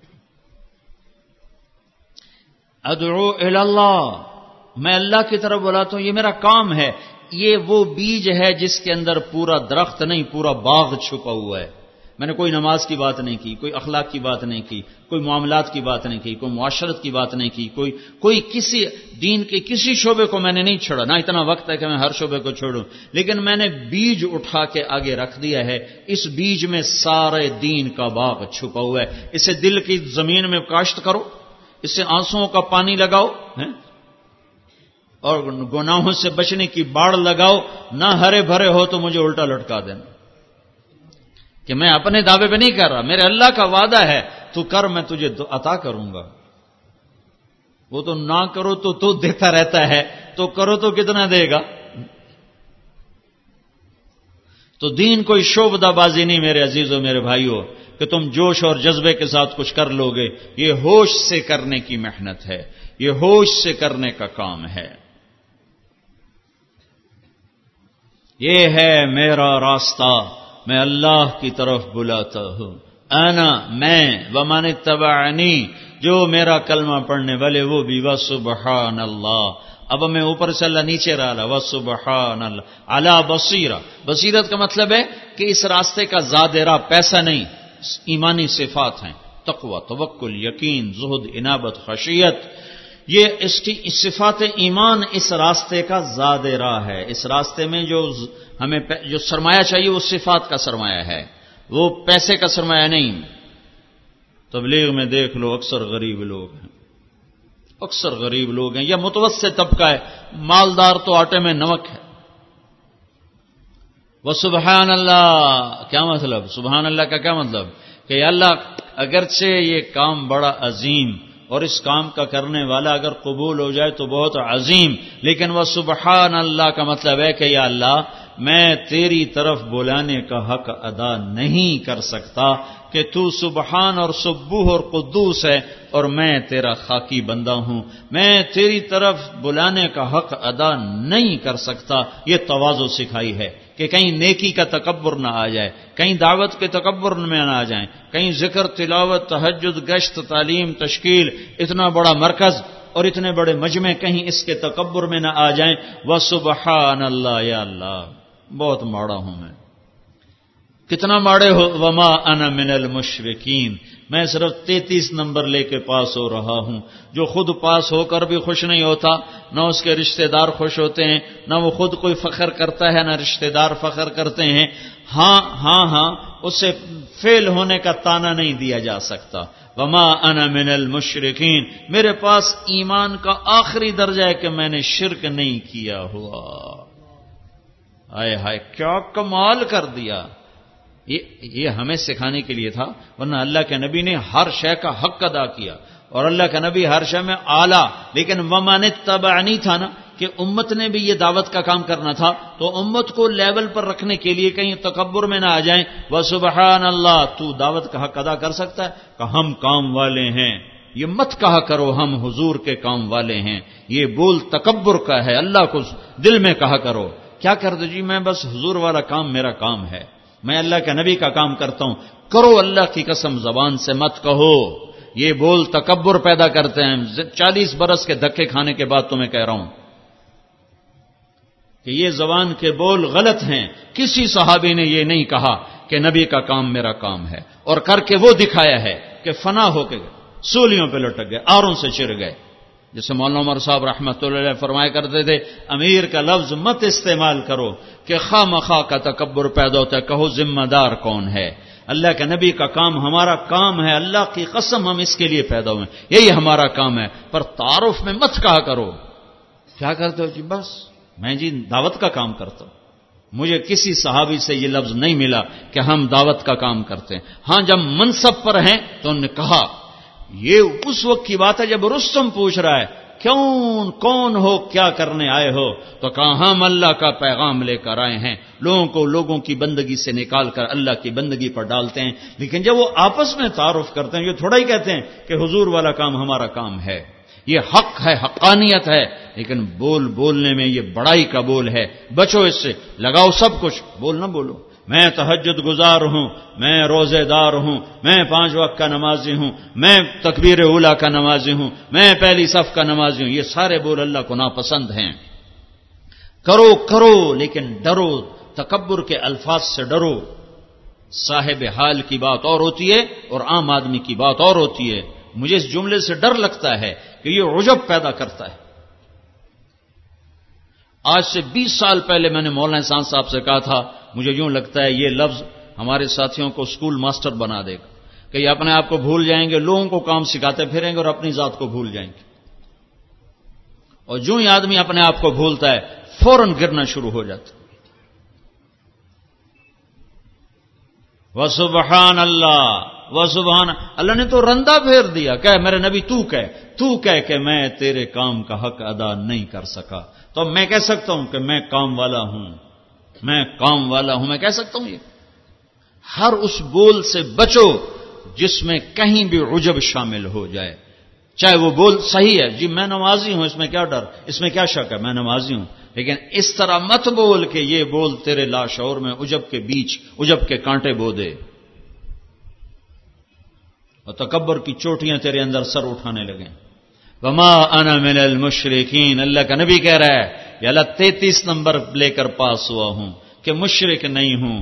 ادعو الی اللہ، میں اللہ کی طرف بلاتا ہوں، یہ میرا کام ہے. یہ وہ بیج ہے جس کے اندر پورا درخت نہیں پورا باغ چھپا ہوا ہے. میں نے کوئی نماز کی بات نہیں کی، کوئی اخلاق کی بات نہیں کی، کوئی معاملات کی بات نہیں کی، کوئی معاشرت کی بات نہیں کی، کوئی کسی دین کے کسی شعبے کو میں نے نہیں چھوڑا. نہ اتنا وقت ہے کہ میں ہر شعبے کو چھوڑوں، لیکن میں نے بیج اٹھا کے آگے رکھ دیا ہے. اس بیج میں سارے دین کا باغ چھپا ہوا ہے. اسے دل کی زمین میں کاشت کرو، اس سے آنسوؤں کا پانی لگاؤ اور گناہوں سے بچنے کی باڑ لگاؤ. نہ ہرے بھرے ہو تو مجھے الٹا لٹکا دینا کہ میں اپنے دعوے پہ نہیں کر رہا، میرے اللہ کا وعدہ ہے تو کر، میں تجھے عطا کروں گا. وہ تو نہ کرو تو دیتا رہتا ہے، تو کرو تو کتنا دے گا. تو دین کوئی شعبدہ بازی نہیں میرے عزیزوں میرے بھائیوں کہ تم جوش اور جذبے کے ساتھ کچھ کر لو گے. یہ ہوش سے کرنے کی محنت ہے، یہ ہوش سے کرنے کا کام ہے. یہ ہے میرا راستہ، میں اللہ کی طرف بلاتا ہوں. انا میں ومن اتبعنی، جو میرا کلمہ پڑھنے والے وہ بھی. وسبحان اللہ، اب میں اوپر سے اللہ نیچے رہا. وسبحان اللہ علی بصیرہ. بصیرت کا مطلب ہے کہ اس راستے کا زاد راہ پیسہ نہیں، ایمانی صفات ہیں: تقوی، توکل، یقین، زہد، انابت، خشیت. یہ صفات ایمان اس راستے کا زاد راہ ہے. اس راستے میں ہمیں جو سرمایہ چاہیے وہ صفات کا سرمایہ ہے، وہ پیسے کا سرمایہ نہیں. تبلیغ میں دیکھ لو اکثر غریب لوگ ہیں، اکثر غریب لوگ ہیں یا متوسط طبقہ ہے، مالدار تو آٹے میں نمک ہے. وہ سبحان اللہ کیا مطلب؟ سبحان اللہ کا کیا مطلب؟ کہ اللہ اگرچہ یہ کام بڑا عظیم اور اس کام کا کرنے والا اگر قبول ہو جائے تو بہت عظیم، لیکن وہ سبحان اللہ کا مطلب ہے کہ یا اللہ میں تیری طرف بلانے کا حق ادا نہیں کر سکتا کہ تو سبحان اور سبوح اور قدوس ہے اور میں تیرا خاکی بندہ ہوں. میں تیری طرف بلانے کا حق ادا نہیں کر سکتا. یہ تواضع سکھائی ہے کہ کہیں نیکی کا تکبر نہ آ جائے، کہیں دعوت کے تکبر میں نہ آ جائیں، کہیں ذکر، تلاوت، تہجد، گشت، تعلیم، تشکیل، اتنا بڑا مرکز اور اتنے بڑے مجمع کہیں اس کے تکبر میں نہ آ جائیں. وسبحان اللہ، یا اللہ بہت ماڑا ہوں میں. کتنا ماڑے ہو؟ وما انا من المشرکین، میں صرف 33 نمبر لے کے پاس ہو رہا ہوں. جو خود پاس ہو کر بھی خوش نہیں ہوتا، نہ اس کے رشتہ دار خوش ہوتے ہیں، نہ وہ خود کوئی فخر کرتا ہے، نہ رشتہ دار فخر کرتے ہیں. ہاں اسے فیل ہونے کا تانا نہیں دیا جا سکتا. وما انا من المشرکین، میرے پاس ایمان کا آخری درجہ ہے کہ میں نے شرک نہیں کیا ہوا. ہائے ہائے کیا کمال کر دیا. یہ ہمیں سکھانے کے لیے تھا، ورنہ اللہ کے نبی نے ہر شے کا حق ادا کیا اور اللہ کا نبی ہر شے میں اعلیٰ. لیکن ومن اتبعنی تھا نا کہ امت نے بھی یہ دعوت کا کام کرنا تھا، تو امت کو لیول پر رکھنے کے لیے کہیں تکبر میں نہ آ جائیں. وسبحان اللہ، تو دعوت کا حق ادا کر سکتا ہے کہ ہم کام والے ہیں. یہ مت کہا کرو ہم حضور کے کام والے ہیں، یہ بول تکبر کا ہے. اللہ کو دل میں کہا کرو. کیا کر دو جی میں بس حضور والا کام میرا کام ہے، میں اللہ کے نبی کا کام کرتا ہوں. کرو، اللہ کی قسم زبان سے مت کہو. یہ بول تکبر پیدا کرتے ہیں. 40 برس کے دھکے کھانے کے بعد تمہیں کہہ رہا ہوں کہ یہ زبان کے بول غلط ہیں. کسی صحابی نے یہ نہیں کہا کہ نبی کا کام میرا کام ہے، اور کر کے وہ دکھایا ہے کہ فنا ہو کے سولیوں پہ لٹک گئے، آروں سے چر گئے. جیسے مولانا عمر صاحب رحمۃ اللہ علیہ فرمایا کرتے تھے، امیر کا لفظ مت استعمال کرو کہ خواہ مخواہ کا تکبر پیدا ہوتا ہے. کہو ذمہ دار کون ہے؟ اللہ کے نبی کا کام ہمارا کام ہے. اللہ کی قسم ہم اس کے لیے پیدا ہوئے، یہی ہمارا کام ہے. پر تعارف میں مت کہا کرو کیا کرتے ہو جی بس میں جی دعوت کا کام کرتا ہوں. مجھے کسی صحابی سے یہ لفظ نہیں ملا کہ ہم دعوت کا کام کرتے ہیں. ہاں جب منصب پر ہیں تو انہوں نے کہا. یہ اس وقت کی بات ہے جب رستم پوچھ رہا ہے کون ہو, کیا کرنے آئے ہو, تو کہا ہم اللہ کا پیغام لے کر آئے ہیں, لوگوں کو لوگوں کی بندگی سے نکال کر اللہ کی بندگی پر ڈالتے ہیں. لیکن جب وہ آپس میں تعارف کرتے ہیں یہ تھوڑا ہی کہتے ہیں کہ حضور والا کام ہمارا کام ہے, یہ حق ہے, حقانیت ہے, لیکن بولنے میں یہ بڑائی کا بول ہے. بچو اس سے, لگاؤ سب کچھ, بول نہ بولو. میں تہجد گزار ہوں, میں روزے دار ہوں, میں 5 وقت کا نمازی ہوں, میں تکبیر اولیٰ کا نمازی ہوں, میں پہلی صف کا نمازی ہوں. یہ سارے بول اللہ کو ناپسند ہیں. کرو لیکن ڈرو, تکبر کے الفاظ سے ڈرو. صاحب حال کی بات اور ہوتی ہے اور عام آدمی کی بات اور ہوتی ہے. مجھے اس جملے سے ڈر لگتا ہے کہ یہ عجب پیدا کرتا ہے. آج سے 20 سال پہلے میں نے مولانا احسان صاحب سے کہا تھا مجھے یوں لگتا ہے یہ لفظ ہمارے ساتھیوں کو اسکول ماسٹر بنا دے گا کہ یہ اپنے آپ کو بھول جائیں گے, لوگوں کو کام سکھاتے پھریں گے اور اپنی ذات کو بھول جائیں گے. اور جو ہی آدمی اپنے آپ کو بھولتا ہے فوراً گرنا شروع ہو جاتا. وسبحان اللہ نے تو رندہ پھیر دیا. کہ میرے نبی تو کہہ کہ میں تیرے کام کا حق ادا نہیں کر سکا, تو میں کہہ سکتا ہوں کہ میں کام والا ہوں, میں کہہ سکتا ہوں. یہ ہر اس بول سے بچو جس میں کہیں بھی عجب شامل ہو جائے, چاہے وہ بول صحیح ہے, جی میں نمازی ہوں, اس میں کیا ڈر, اس میں کیا شک ہے, میں نمازی ہوں, لیکن اس طرح مت بول کہ یہ بول تیرے لاشعور میں عجب کے بیچ عجب کے کانٹے بو دے اور تکبر کی چوٹیاں تیرے اندر سر اٹھانے لگیں. وما انا من المشرکین, اللہ کا نبی کہہ رہا ہے یا اللہ 33 نمبر لے کر پاس ہوا ہوں کہ مشرک نہیں ہوں.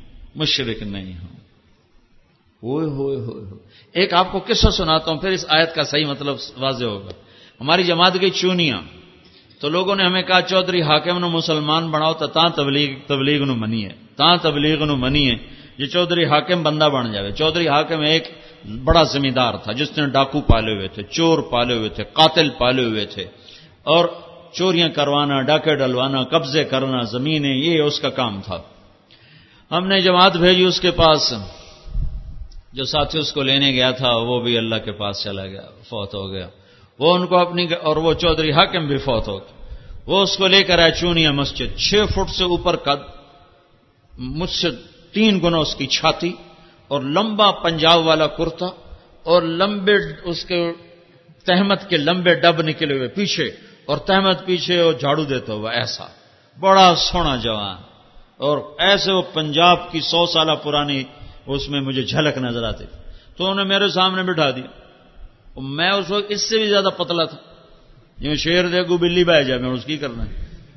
ہوئے ایک آپ کو قصہ سناتا ہوں, پھر اس آیت کا صحیح مطلب واضح ہوگا. ہماری جماعت کی چونیاں, تو لوگوں نے ہمیں کہا چودھری حاکم نو مسلمان بناؤ تو تبلیغ نو منی ہے. یہ چودھری حاکم بندہ بن جاوے. چودھری حاکم ایک بڑا زمیندار تھا جس نے ڈاکو پالے ہوئے تھے, چور پالے ہوئے تھے, قاتل پالے ہوئے تھے, اور چوریاں کروانا, ڈاکے ڈلوانا, قبضے کرنا زمینیں, یہ اس کا کام تھا. ہم نے جماعت بھیجی اس کے پاس. جو ساتھی اس کو لینے گیا تھا وہ بھی اللہ کے پاس چلا گیا, فوت ہو گیا. وہ ان کو اور وہ چودھری حاکم بھی فوت ہو گیا. وہ اس کو لے کر آئے چونیا مسجد, 6 فٹ سے اوپر قد, مجھ سے 3 گنا اس کی چھاتی, اور لمبا پنجاب والا کرتا, اور لمبے اس کے تہمت کے لمبے ڈب نکلے ہوئے پیچھے, اور تہمت پیچھے اور جھاڑو دیتا ہوا, ایسا بڑا سونا جوان. اور ایسے وہ پنجاب کی 100 سالہ پرانی اس میں مجھے جھلک نظر آتی. تو انہوں نے میرے سامنے بٹھا دیا. میں اس وقت اس سے بھی زیادہ پتلا تھا, جو شیر دے گو بلی بہ جائے, میں اس کی کرنا ہے.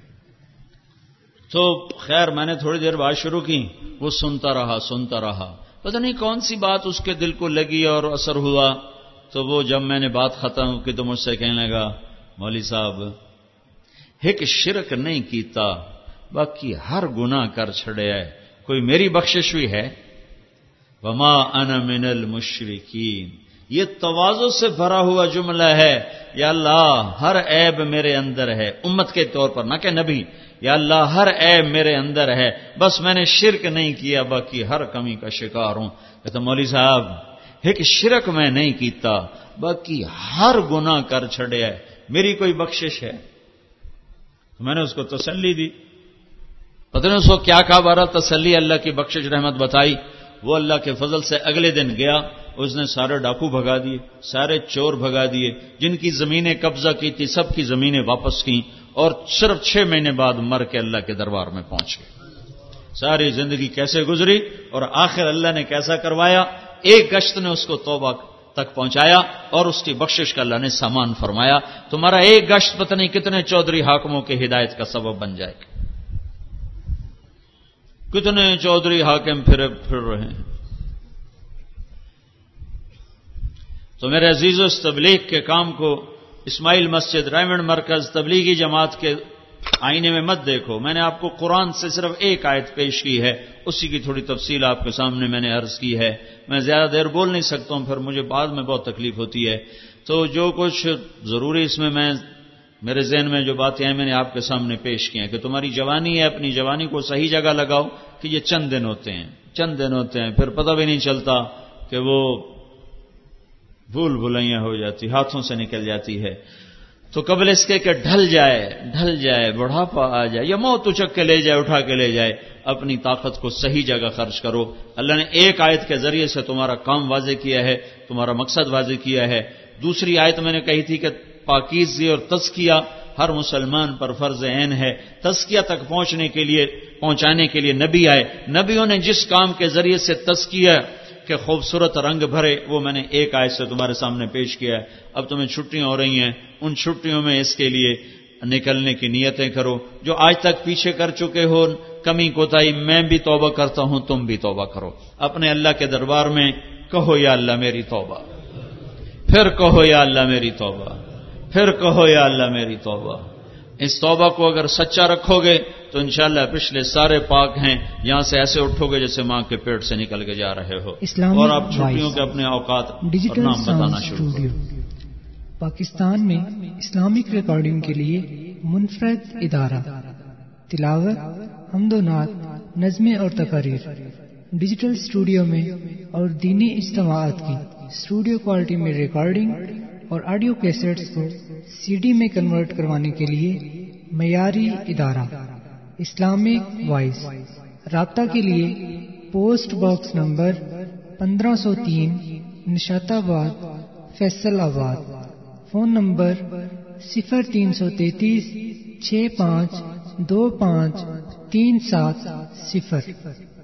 تو خیر میں نے تھوڑی دیر بات شروع کی, وہ سنتا رہا. پتہ نہیں کون سی بات اس کے دل کو لگی اور اثر ہوا. تو وہ جب میں نے بات ختم کی تو مجھ سے کہنے لگا مولوی صاحب ایک شرک نہیں کیتا, باقی ہر گناہ کر چھڑے ہے, کوئی میری بخشش ہوئی ہے؟ وما انا من المشرکین. یہ تواضع سے بھرا ہوا جملہ ہے. یا اللہ ہر عیب میرے اندر ہے, امت کے طور پر, نہ کہ نبی. یا اللہ ہر عیب میرے اندر ہے, بس میں نے شرک نہیں کیا, باقی ہر کمی کا شکار ہوں. کہتا مولوی صاحب ایک شرک میں نہیں کیتا, باقی ہر گناہ کر چھڑے ہے, میری کوئی بخشش ہے؟ تو میں نے اس کو تسلی دی. پتہ نہیں اس کو کیا کہا, بارہ تسلی, اللہ کی بخشش رحمت بتائی. وہ اللہ کے فضل سے اگلے دن گیا, اس نے سارے ڈاکو بھگا دیے, سارے چور بھگا دیے, جن کی زمینیں قبضہ کی تھی سب کی زمینیں واپس کیں, اور صرف 6 مہینے بعد مر کے اللہ کے دربار میں پہنچ گئے. ساری زندگی کیسے گزری اور آخر اللہ نے کیسا کروایا. ایک گشت نے اس کو توبہ تک پہنچایا اور اس کی بخشش کا اللہ نے سامان فرمایا. تمہارا ایک گشت پتہ نہیں کتنے چودھری حاکموں کے ہدایت کا سبب بن جائے گا. کتنے چودھری حاکم پھر رہے ہیں. تو میرے عزیزو اس تبلیغ کے کام کو اسماعیل مسجد, ریمنڈ مرکز, تبلیغی جماعت کے آئینے میں مت دیکھو. میں نے آپ کو قرآن سے صرف ایک آیت پیش کی ہے, اسی کی تھوڑی تفصیل آپ کے سامنے میں نے عرض کی ہے. میں زیادہ دیر بول نہیں سکتا ہوں, پھر مجھے بعد میں بہت تکلیف ہوتی ہے. تو جو کچھ ضروری اس میں میرے ذہن میں جو باتیں ہیں میں نے آپ کے سامنے پیش کی ہیں کہ تمہاری جوانی ہے، اپنی جوانی کو صحیح جگہ لگاؤ کہ یہ چند دن ہوتے ہیں، پھر پتہ بھی نہیں چلتا کہ وہ بھول بھلائیاں ہو جاتی، ہاتھوں سے نکل جاتی ہے. تو قبل اس کے کہ ڈھل جائے بڑھاپا آ جائے یا موت اچک کے لے جائے، اٹھا کے لے جائے، اپنی طاقت کو صحیح جگہ خرچ کرو. اللہ نے ایک آیت کے ذریعے سے تمہارا کام واضح کیا ہے، تمہارا مقصد واضح کیا ہے. دوسری آیت میں نے کہی تھی کہ پاکیزگی اور تزکیہ ہر مسلمان پر فرض عین ہے. تزکیہ تک پہنچانے کے لیے نبی آئے. نبیوں نے جس کام کے ذریعے سے تزکیہ کے خوبصورت رنگ بھرے وہ میں نے ایک آیت سے تمہارے سامنے پیش کیا ہے. اب تمہیں چھٹیاں ہو رہی ہیں، ان چھٹیوں میں اس کے لیے نکلنے کی نیتیں کرو. جو آج تک پیچھے کر چکے ہو کمی کوتاہی، میں بھی توبہ کرتا ہوں، تم بھی توبہ کرو. اپنے اللہ کے دربار میں کہو یا اللہ میری توبہ، پھر کہو یا اللہ میری توبہ، پھر کہو یا اللہ میری توبہ. اس توبہ کو اگر سچا رکھو گے تو انشاءاللہ پچھلے سارے پاک ہیں. یہاں سے ایسے اٹھو گے جیسے ماں کے پیٹ سے نکل کے جا رہے ہو. اور آپ چھٹیوں کے اپنے اوقات اور نام بتانا شروع کرو. پاکستان میں اسلامک ریکارڈنگ کے لیے منفرد ادارہ، تلاوت، حمد و نعت، نظمیں اور تقاریر، ڈیجیٹل اسٹوڈیو میں اور دینی اجتماعات کی اسٹوڈیو کوالٹی میں ریکارڈنگ اور آڈیو کیسٹس کو سی ڈی میں کنورٹ کروانے کے لیے معیاری ادارہ اسلامک وائس. رابطہ کے لیے پوسٹ باکس نمبر 1503 نشات آباد فیصل آباد. Phone number 0333 6525 37 0.